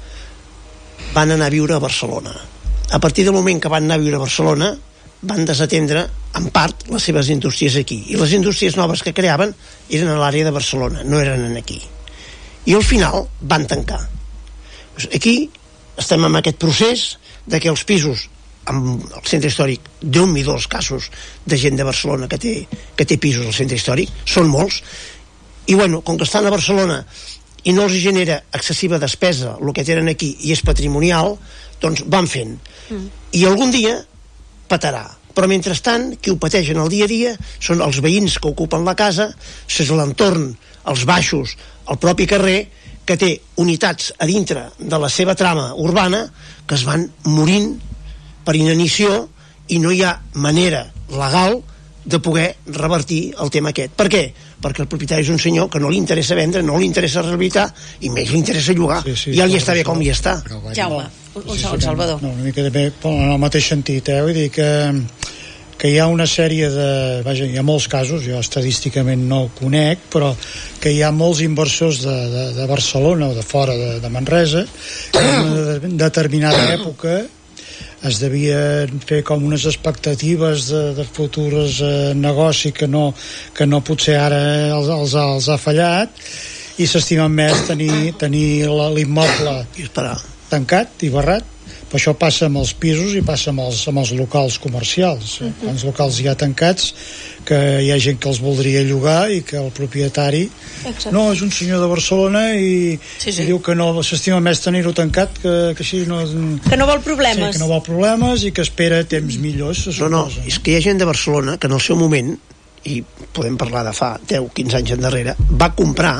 van anar a viure a Barcelona. A partir del moment que van anar a viure a Barcelona van desatendre en part les seves indústries aquí, i les indústries noves que creaven eren a l'àrea de Barcelona, no eren aquí, i al final van tancar. Aquí estem en aquest procés de que els pisos amb el centre històric, Déu-n'hi-do els casos de gent de Barcelona que té pisos al centre històric, són molts, i bueno, com que estan a Barcelona i no els genera excessiva despesa el que tenen aquí i és patrimonial, doncs van fent, i algun dia patarà, però mentrestant qui ho pateix en el dia a dia són els veïns que ocupen la casa, és l'entorn, els baixos, el propi carrer, que té unitats a dintre de la seva trama urbana que es van morint per inanició, i no hi ha manera legal de poder revertir el tema aquest. Per què? Perquè el propietari és un senyor que no li interessa vendre, no li interessa rehabilitar, i més li interessa llogar. Ja li està bé com li està. Jaume, un segon, Salvador. No, una mica també en el mateix sentit, vull dir que hi ha una sèrie de... Vaja, hi ha molts casos, jo estadísticament no ho conec, però que hi ha molts inversors de Barcelona o de fora de Manresa que en una determinada època es devien fer com unes expectatives de futurs negoci que no potser ara els ha fallat, i s'estimen més tenir l'immoble tancat i barrat Però això passa amb els pisos i passa amb els locals comercials. Els locals ja tancats, que hi ha gent que els voldria llogar i que el propietari no, és un senyor de Barcelona i diu que no, s'estima més tenir-ho tancat, que així no... Que no vol problemes. Sí, que no vol problemes i que espera temps millors. No, és que hi ha gent de Barcelona que en el seu moment, i podem parlar de fa 10-15 anys endarrere, va comprar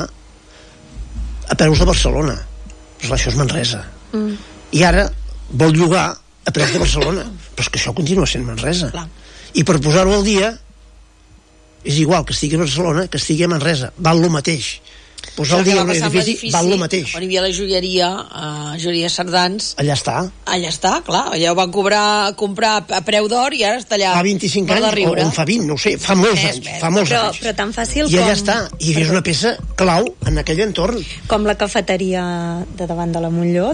a preus de Barcelona. Però això és Manresa. I ara vol llogar a preus de Barcelona. Però és que això continua sent Manresa. I per posar-ho al dia és igual que estigui a Barcelona que estigui a Manresa. Val lo mateix. Posar el dia en l'edifici val lo mateix. On hi havia la joieria, joieria Cerdans. Allà està. Allà està, clar. Allà ho van comprar a preu d'or i ara està allà. Fa 25 anys, o en fa 20, no ho sé, fa molts anys. Però tan fàcil I allà està. I és una peça clau en aquell entorn. Com la cafeteria de davant de la Montlló,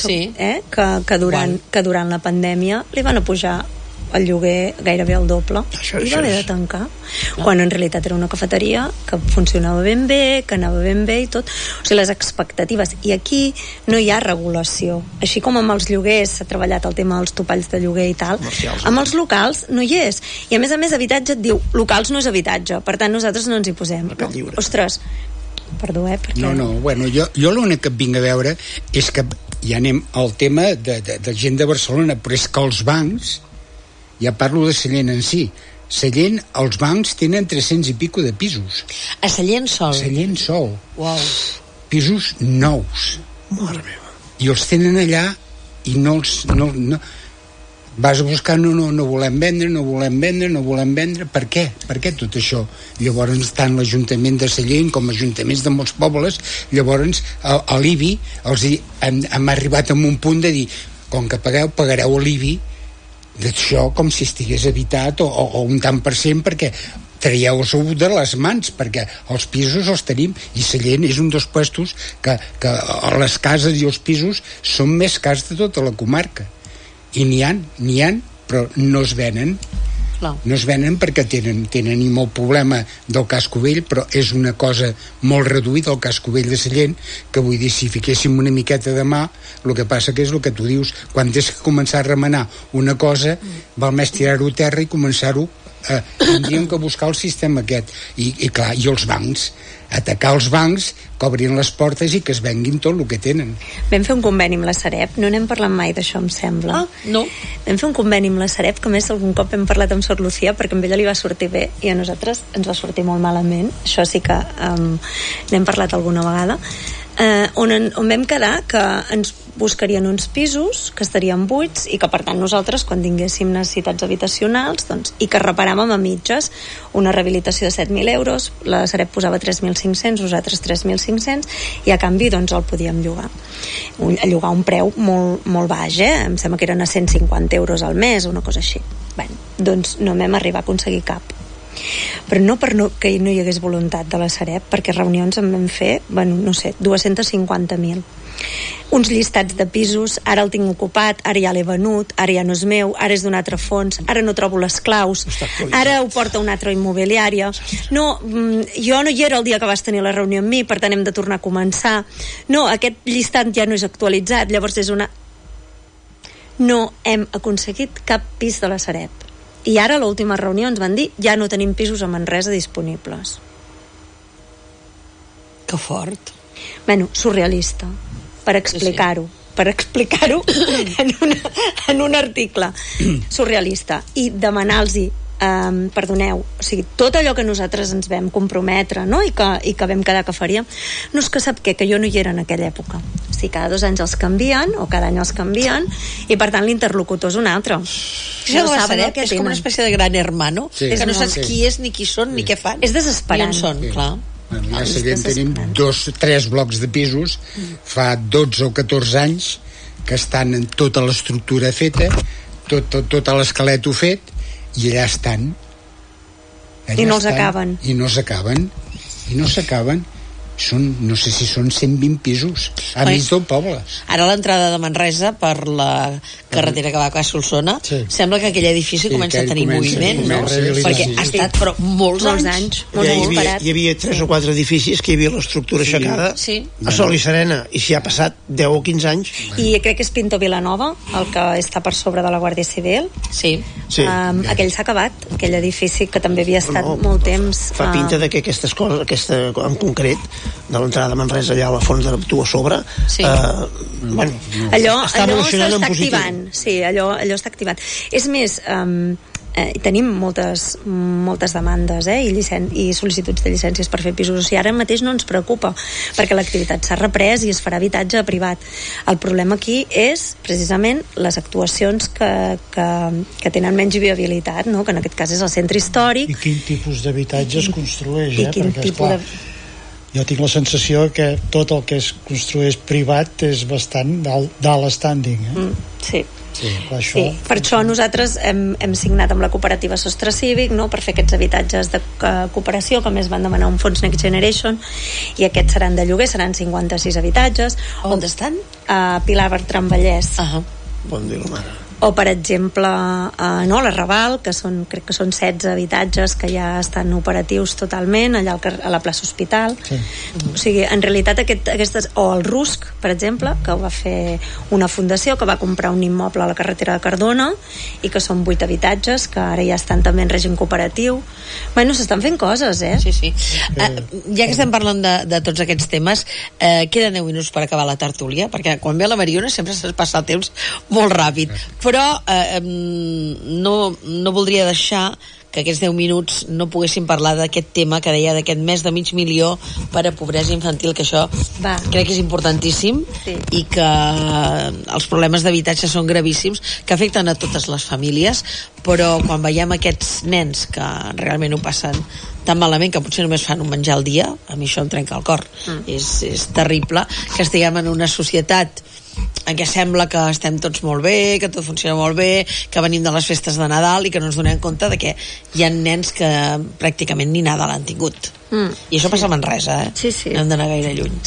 que durant la pandèmia li van a pujar el lloguer gairebé el doble i va haver de tancar quan en realitat era una cafeteria que funcionava ben bé, que anava ben bé i tot, o sigui, les expectatives, i aquí no hi ha regulació, així com amb els lloguers s'ha treballat el tema dels topalls de lloguer i tal, amb els locals no hi és, i a més habitatge et diu locals no és habitatge, per tant nosaltres no ens hi posem. Ostres, perdó, perquè... No, bueno, jo l'únic que vinc a veure és que ja anem al tema de gent de Barcelona, però és que els bancs, ja parlo de Sallent en si, Sallent, els bancs tenen 300 i pico de pisos. A Sallent sol? Sallent sol. Uau. Pisos nous. Mare meva. I els tenen allà i no vas a buscar, no volem vendre. Per què? Per què tot això? Llavors, tant l'Ajuntament de Sallent com ajuntaments de molts pobles, llavors a l'IBI hem arribat a un punt de dir, com que pagareu a l'IBI d'això com si estigués habitat o un tant per cent, perquè traieu-ho de les mans, perquè els pisos els tenim, i Sallent és un dels puestos que les cases i els pisos són més cars de tota la comarca, i n'hi ha, però no es venen. No es venen perquè tenen i molt problema del casco vell, però és una cosa molt reduïda, el casco vell de Sallent, que vull dir, si fiquéssim una miqueta de mà, el que passa que és el que tu dius, quan tens que començar a remenar una cosa, val més tirar-ho a terra i començar-ho tindríem que buscar el sistema aquest, i clar, i els bancs, atacar els bancs, que obrin les portes i que es venguin tot el que tenen. Vam fer un conveni amb la Sareb, no n'hem parlat mai d'això, em sembla. No. Vam fer un conveni amb la Sareb, que a més algun cop hem parlat amb Sor Lucía, perquè a ella li va sortir bé i a nosaltres ens va sortir molt malament. Això sí que n'hem parlat alguna vegada. On vam quedar que ens buscarien uns pisos que estarien buits i que per tant nosaltres quan tinguéssim necessitats habitacionals i que reparàvem a mitges una rehabilitació de 7.000 euros, la Sareb posava 3.500, nosaltres 3.500 i a canvi el podíem llogar a un preu molt, molt baix, em sembla que eren a 150 euros al mes o una cosa així. Doncs no vam arribar a aconseguir cap, però no que no hi hagués voluntat de la Sareb, perquè reunions en vam fer 250.000, uns llistats de pisos, ara el tinc ocupat, ara ja l'he venut, ara ja no és meu, ara és d'un altre fons, ara no trobo les claus, ara ho porta una altra immobiliària, jo no hi era el dia que vas tenir la reunió amb mi, per tant hem de tornar a començar, aquest llistat ja no és actualitzat, llavors no hem aconseguit cap pis de la Sareb. I ara a l'última reunió ens van dir ja no tenim pisos a Manresa disponibles. Que fort. Surrealista, per explicar-ho en un article surrealista, i demanar-los perdoneu, o sigui, tot allò que nosaltres ens vam comprometre, i que vam quedar que faríem, no és que sap que jo no hi era en aquella època, o sigui, cada 2 anys els canvien o cada any els canvien i per tant l'interlocutor és un altre. Això de la Sareb és com una espècie de gran hermano, que no saps qui és, ni qui són, ni què fan. És desesperant. I on són, clar. A Sallent tenim 3 blocs de pisos fa 12 o 14 anys que estan en tota l'estructura feta, tot l'esquelet fet, i allà estan. I no els acaben. I no s'acaben. no sé si són 120 pisos a mig del poble. Ara l'entrada de Manresa per la carretera que va a Solsona, sembla que aquell edifici comença a tenir moviment, no? Perquè ha estat però molts anys hi havia 3 o 4 edificis que hi havia l'estructura aixecada a Sol i Serena, i s'hi ha passat 10 o 15 anys. I crec que és Pinto Vilanova el que està per sobre de la Guàrdia Civil. Aquell s'ha acabat, aquell edifici que també havia estat molt temps. Fa pinta de que aquestes coses, aquesta en concret de l'entrada de Manresa allà a la Font de tu a sobre, allò s'està activant. Sí, allò està activat. És més, tenim moltes demandes i sol·licituds de llicències per fer pisos. O sigui, ara mateix no ens preocupa, perquè l'activitat s'ha reprès i es farà habitatge privat. El problema aquí és precisament les actuacions que tenen menys viabilitat, no? Que en aquest cas és el centre històric. I quin tipus d'habitatge es construeix, perquè esclar, jo tinc la sensació que tot el que es construeix privat és bastant d'alt standing. Per això nosaltres hem signat amb la cooperativa Sostre Cívic, no? Per fer aquests habitatges de cooperació, que més van demanar un fons Next Generation, i aquests seran de lloguer, seran 56 habitatges. On estan? A Pilar, Bertran, Vallès. Bon dia, la mare. O per exemple la Raval, crec que són 16 habitatges que ja estan operatius totalment allà a la plaça Hospital. O sigui, en realitat aquestes, o el Rusc, per exemple, que va fer una fundació que va comprar un immoble a la carretera de Cardona i que són 8 habitatges que ara ja estan també en règim cooperatiu. S'estan fent coses, Sí. Ja que estem parlant de tots aquests temes, queden 10 minuts per acabar la tertúlia, perquè quan ve la Mariona sempre se'ns passa el temps molt ràpid, però no voldria deixar que aquests 10 minuts no poguéssim parlar d'aquest tema que deia, d'aquest més de 500.000 per a pobresa infantil, que això crec que és importantíssim, i que els problemes d'habitatge són gravíssims, que afecten a totes les famílies, però quan veiem aquests nens que realment ho passen tan malament, que potser només fan un menjar al dia, a mi això em trenca el cor. És terrible que estiguem en una societat en què sembla que estem tots molt bé, que tot funciona molt bé, que venim de les festes de Nadal i que no ens donem compte de que hi ha nens que pràcticament ni Nadal han tingut. I això passa a Manresa, no hem d'anar gaire lluny.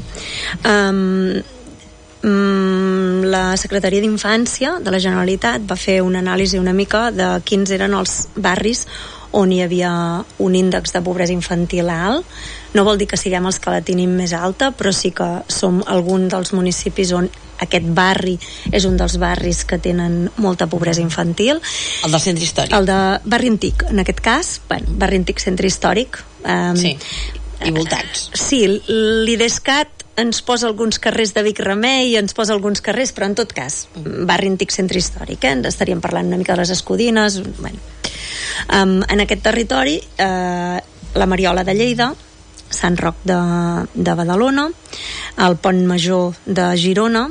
La Secretaria d'Infància de la Generalitat va fer una anàlisi una mica de quins eren els barris on hi havia un índex de pobresa infantil alt. No vol dir que siguem els que la tenim més alta, però sí que som algun dels municipis on aquest barri és un dels barris que tenen molta pobresa infantil. El del centre històric? El de barri antic, en aquest cas, barri antic, centre històric. I voltants. Sí, l'IDESCAT ens posa alguns carrers de Vic Remei i ens posa alguns carrers, però en tot cas barri antic, centre històric, estaríem parlant una mica de les Escudines. En aquest territori la Mariola de Lleida, Sant Roc de Badalona, el Pont Major de Girona,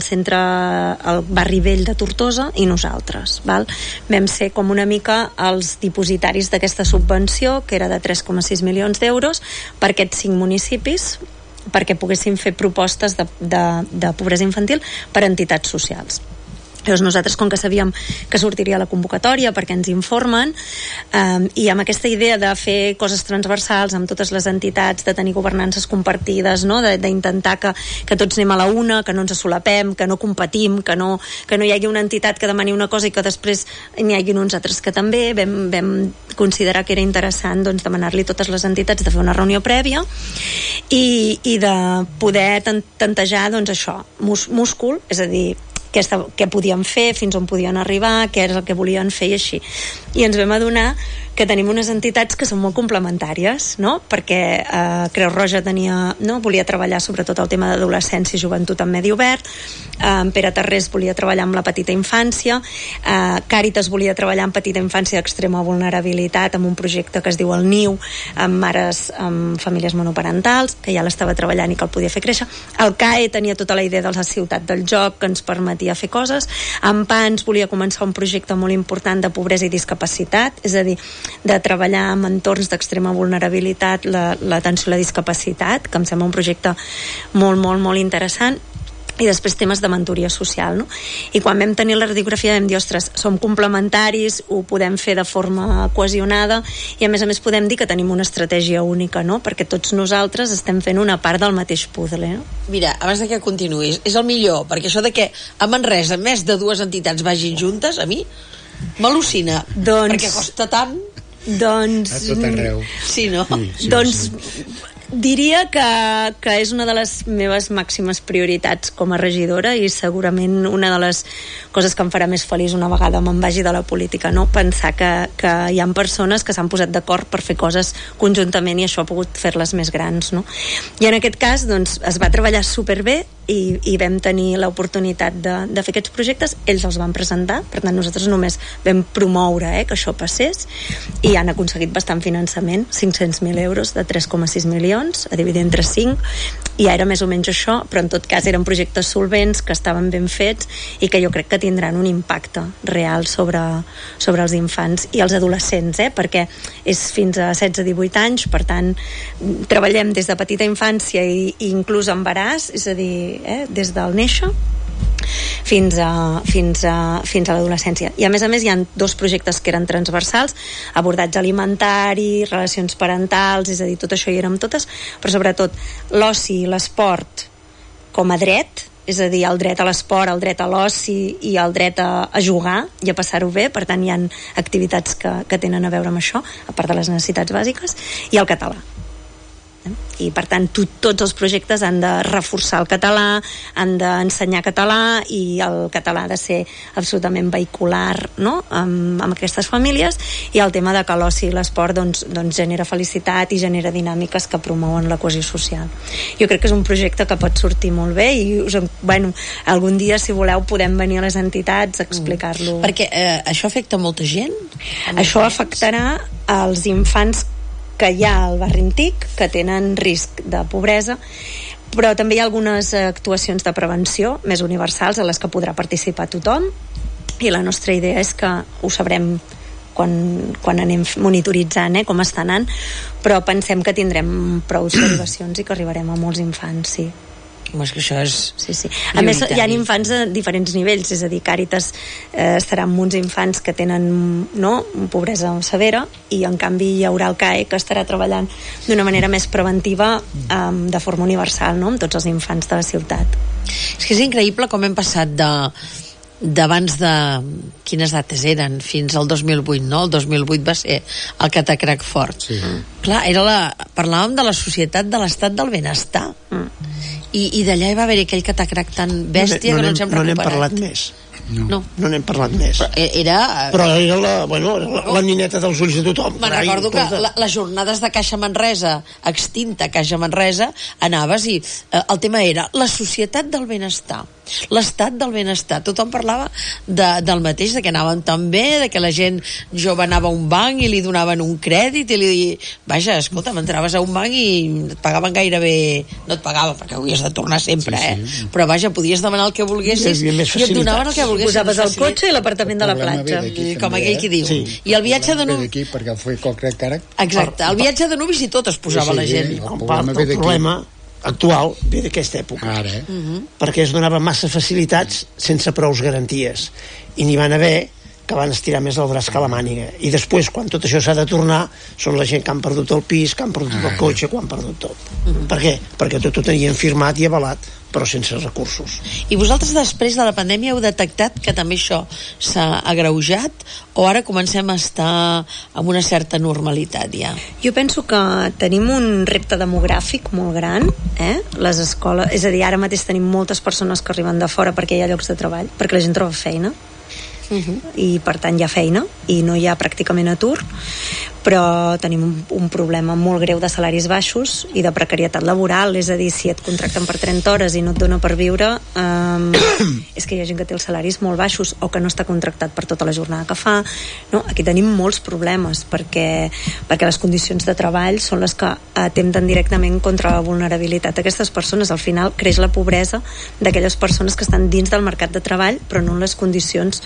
el barri vell de Tortosa i nosaltres. Vam ser com una mica els dipositaris d'aquesta subvenció, que era de 3,6 milions d'euros per aquests 5 municipis, perquè poguessin fer propostes de pobresa infantil per a entitats socials. Llavors nosaltres, com que sabíem que sortiria la convocatòria perquè ens informen, i amb aquesta idea de fer coses transversals amb totes les entitats, de tenir governances compartides, no? D'intentar que tots anem a la una, que no ens solapem, que no competim, que no hi hagi una entitat que demani una cosa i que després n'hi hagi uns altres que també, vam considerar que era interessant demanar-li a totes les entitats de fer una reunió prèvia i de poder tantejar això, múscul, és a dir, què podien fer, fins on podien arribar, què és el que volien fer i així. I ens vam adonar que tenim unes entitats que són molt complementàries, no? Perquè Creu Roja volia treballar sobretot el tema d'adolescència i joventut en medi obert, Pere Tarrés volia treballar amb la petita infància, Càritas volia treballar amb petita infància d'extrema vulnerabilitat amb un projecte que es diu El Niu, amb mares amb famílies monoparentals, que ja l'estava treballant i que el podia fer créixer. El CAE tenia tota la idea de la ciutat del joc, que ens permetia fer coses. En PANS volia començar un projecte molt important de pobresa i discapacitat, és a dir, de treballar en entorns d'extrema vulnerabilitat l'atenció a la discapacitat, que em sembla un projecte molt, molt, molt interessant. i després temes de mentoria social, no? I quan vam tenir la radiografia vam dir, ostres, som complementaris, ho podem fer de forma cohesionada i a més podem dir que tenim una estratègia única, no? Perquè tots nosaltres estem fent una part del mateix puzzle, no? Mira, abans de que continuïs, és el millor, perquè això de que a Manresa més de 2 entitats vagin juntes, a mi m'al·lucina, perquè costa tant. Doncs... A tot arreu. Sí, no? Sí, doncs... Diria que és una de les meves màximes prioritats com a regidora i segurament una de les coses que em farà més feliç una vegada me'n vagi de la política, no? Pensar que hi ha persones que s'han posat d'acord per fer coses conjuntament i això ha pogut fer-les més grans, no? I en aquest cas doncs, es va treballar superbé i vam tenir l'oportunitat de fer aquests projectes, ells els van presentar, per tant nosaltres només vam promoure que això passés i han aconseguit bastant finançament, 500.000 euros de 3,6 milions a dividir entre 5 i era més o menys això, però en tot cas eren projectes solvents que estaven ben fets i que jo crec que tindran un impacte real sobre els infants i els adolescents, perquè és fins a 16-18 anys, per tant treballem des de petita infància i inclús embaràs, és a dir, des del néixer fins a l'adolescència. I a més hi ha 2 projectes que eren transversals, abordatge alimentari, relacions parentals, és a dir, tot això hi érem totes, però sobretot l'oci i l'esport com a dret, és a dir, el dret a l'esport, el dret a l'oci i el dret a jugar i a passar-ho bé, per tant hi ha activitats que tenen a veure amb això, a part de les necessitats bàsiques, i el català. I per tant tots els projectes han de reforçar el català, han d'ensenyar català i el català ha de ser absolutament vehicular, no? amb aquestes famílies, i el tema de que l'oci i l'esport doncs genera felicitat i genera dinàmiques que promouen la cohesió social. Jo crec que és un projecte que pot sortir molt bé i algun dia si voleu podem venir a les entitats a explicar-lo. Perquè això afecta molta gent? Això afectarà als infants que hi ha al barri antic, que tenen risc de pobresa, però també hi ha algunes actuacions de prevenció més universals a les que podrà participar tothom, i la nostra idea és que ho sabrem quan anem monitoritzant com està anant, però pensem que tindrem prou derivacions i que arribarem a molts infants, sí. És que això és... Sí. A més, hi ha infants de diferents nivells, és a dir, Càritas estarà amb uns infants que tenen pobresa severa i en canvi hi haurà el CAE que estarà treballant d'una manera més preventiva de forma universal, amb tots els infants de la ciutat. És que és increïble com hem passat d'abans de quines dates eren fins al 2008, no? El 2008 va ser el catacrac fort. Sí. Clar, parlàvem de la societat de l'estat del benestar. I d'allà hi va haver aquell catacrac tan bèstia que no ens hem recuperat. No n'hem parlat més. No n'hem parlat més. Però era la nineta dels ulls de tothom. Me'n recordo que les jornades de Caixa Manresa, extinta Caixa Manresa, anaves i el tema era la societat del benestar, l'estat del benestar. Tothom parlava del mateix, de que anaven tan bé, de que la gent jove anava a un banc i li donaven un crèdit i vaja, escolta, entraves a un banc i et pagaven gairebé, no et pagaven perquè ho havies de tornar sempre, però vaja, podies demanar el que volguessis i et donaven el que volguessis. Posaves el cotxe i l'apartament de la platja, com aquell qui diu. I el viatge de nuvis, perquè el fue exacte, el viatge de nuvis i tot es posava la gent. El problema actual ve d'aquesta època. Perquè es donaven massa facilitats sense prous garanties i n'hi van haver que van estirar més el braç que la màniga, i després quan tot això s'ha de tornar són la gent que han perdut el pis, que han perdut el cotxe, que ho han perdut tot. Per què? Perquè tot ho tenien firmat i avalat, però sense recursos. I vosaltres després de la pandèmia heu detectat que també això s'ha agreujat o ara comencem a estar amb una certa normalitat ja? Jo penso que tenim un repte demogràfic molt gran, les escoles, és a dir, ara mateix tenim moltes persones que arriben de fora perquè hi ha llocs de treball, perquè la gent troba feina, i per tant hi ha feina i no hi ha pràcticament atur, però tenim un problema molt greu de salaris baixos i de precarietat laboral, és a dir, si et contracten per 30 hores i no et dona per viure, és que hi ha gent que té els salaris molt baixos o que no està contractat per tota la jornada que fa, no? Aquí tenim molts problemes perquè les condicions de treball són les que atempten directament contra la vulnerabilitat d'aquestes persones. Al final creix la pobresa d'aquelles persones que estan dins del mercat de treball però no en les condicions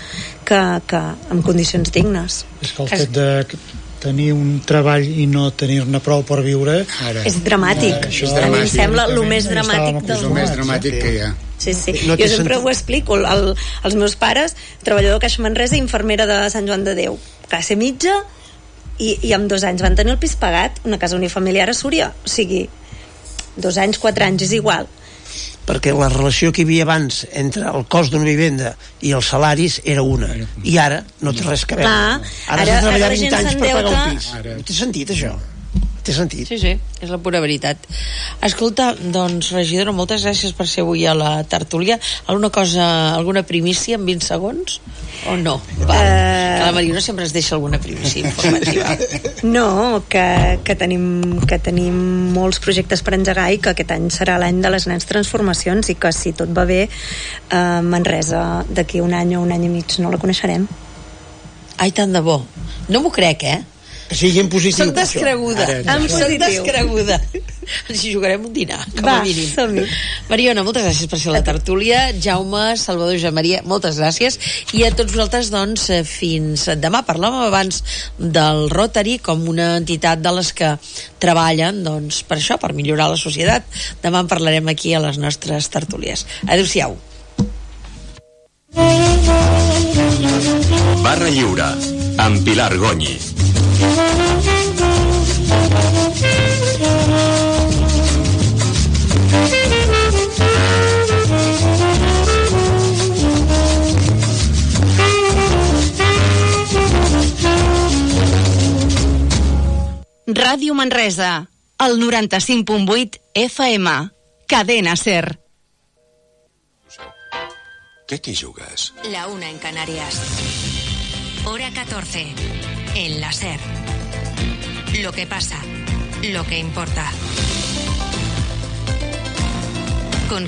en condicions dignes. És que el fet de tenir un treball i no tenir-ne prou per viure és dramàtic. A mi em sembla el més dramàtic del món. El més dramàtic que hi ha. Sí. Jo sempre ho explico. Els meus pares, treballador de Caixa Manresa i infermera de Sant Joan de Déu. Classe mitja i amb 2 anys van tenir el pis pagat, una casa unifamiliar a Súria. O sigui, 2 anys, 4 anys, és igual. Perquè la relació que hi havia abans entre el cost d'una vivenda i els salaris era una, i ara no té res a veure. Ara has de treballar 20 anys per pagar un pis. Té sentit, això? Té sentit? Sí, és la pura veritat. Escolta, doncs, regidora, moltes gràcies per ser avui a la tertúlia. Alguna primícia en 20 segons? O no? Que la Mariona sempre ens deixa alguna primícia informativa. No, que tenim molts projectes per engegar i que aquest any serà l'any de les grans transformacions i que si tot va bé, Manresa d'aquí un any o un any i mig no la coneixerem. Ai, tant de bo. No m'ho crec, Que sigui en positiu. Soc descreguda. Soc descreguda. Ens hi jugarem un dinar, com a mínim. Som-hi. Mariona, moltes gràcies per ser a la tertúlia. Jaume, Salvador, Josep Maria, moltes gràcies. I a tots vosaltres, doncs, fins demà. Parlàvem abans del Rotary com una entitat de les que treballen, doncs, per això, per millorar la societat. Demà en parlarem aquí a les nostres tertúlies. Adéu-siau. Barra Lliure, amb Pilar Gonyi. Ràdio Manresa, el 95.8 FM, Cadena SER. ¿Qué jugas? La 1 en Canarias. Hora 14. En la SER. Lo que pasa, lo que importa.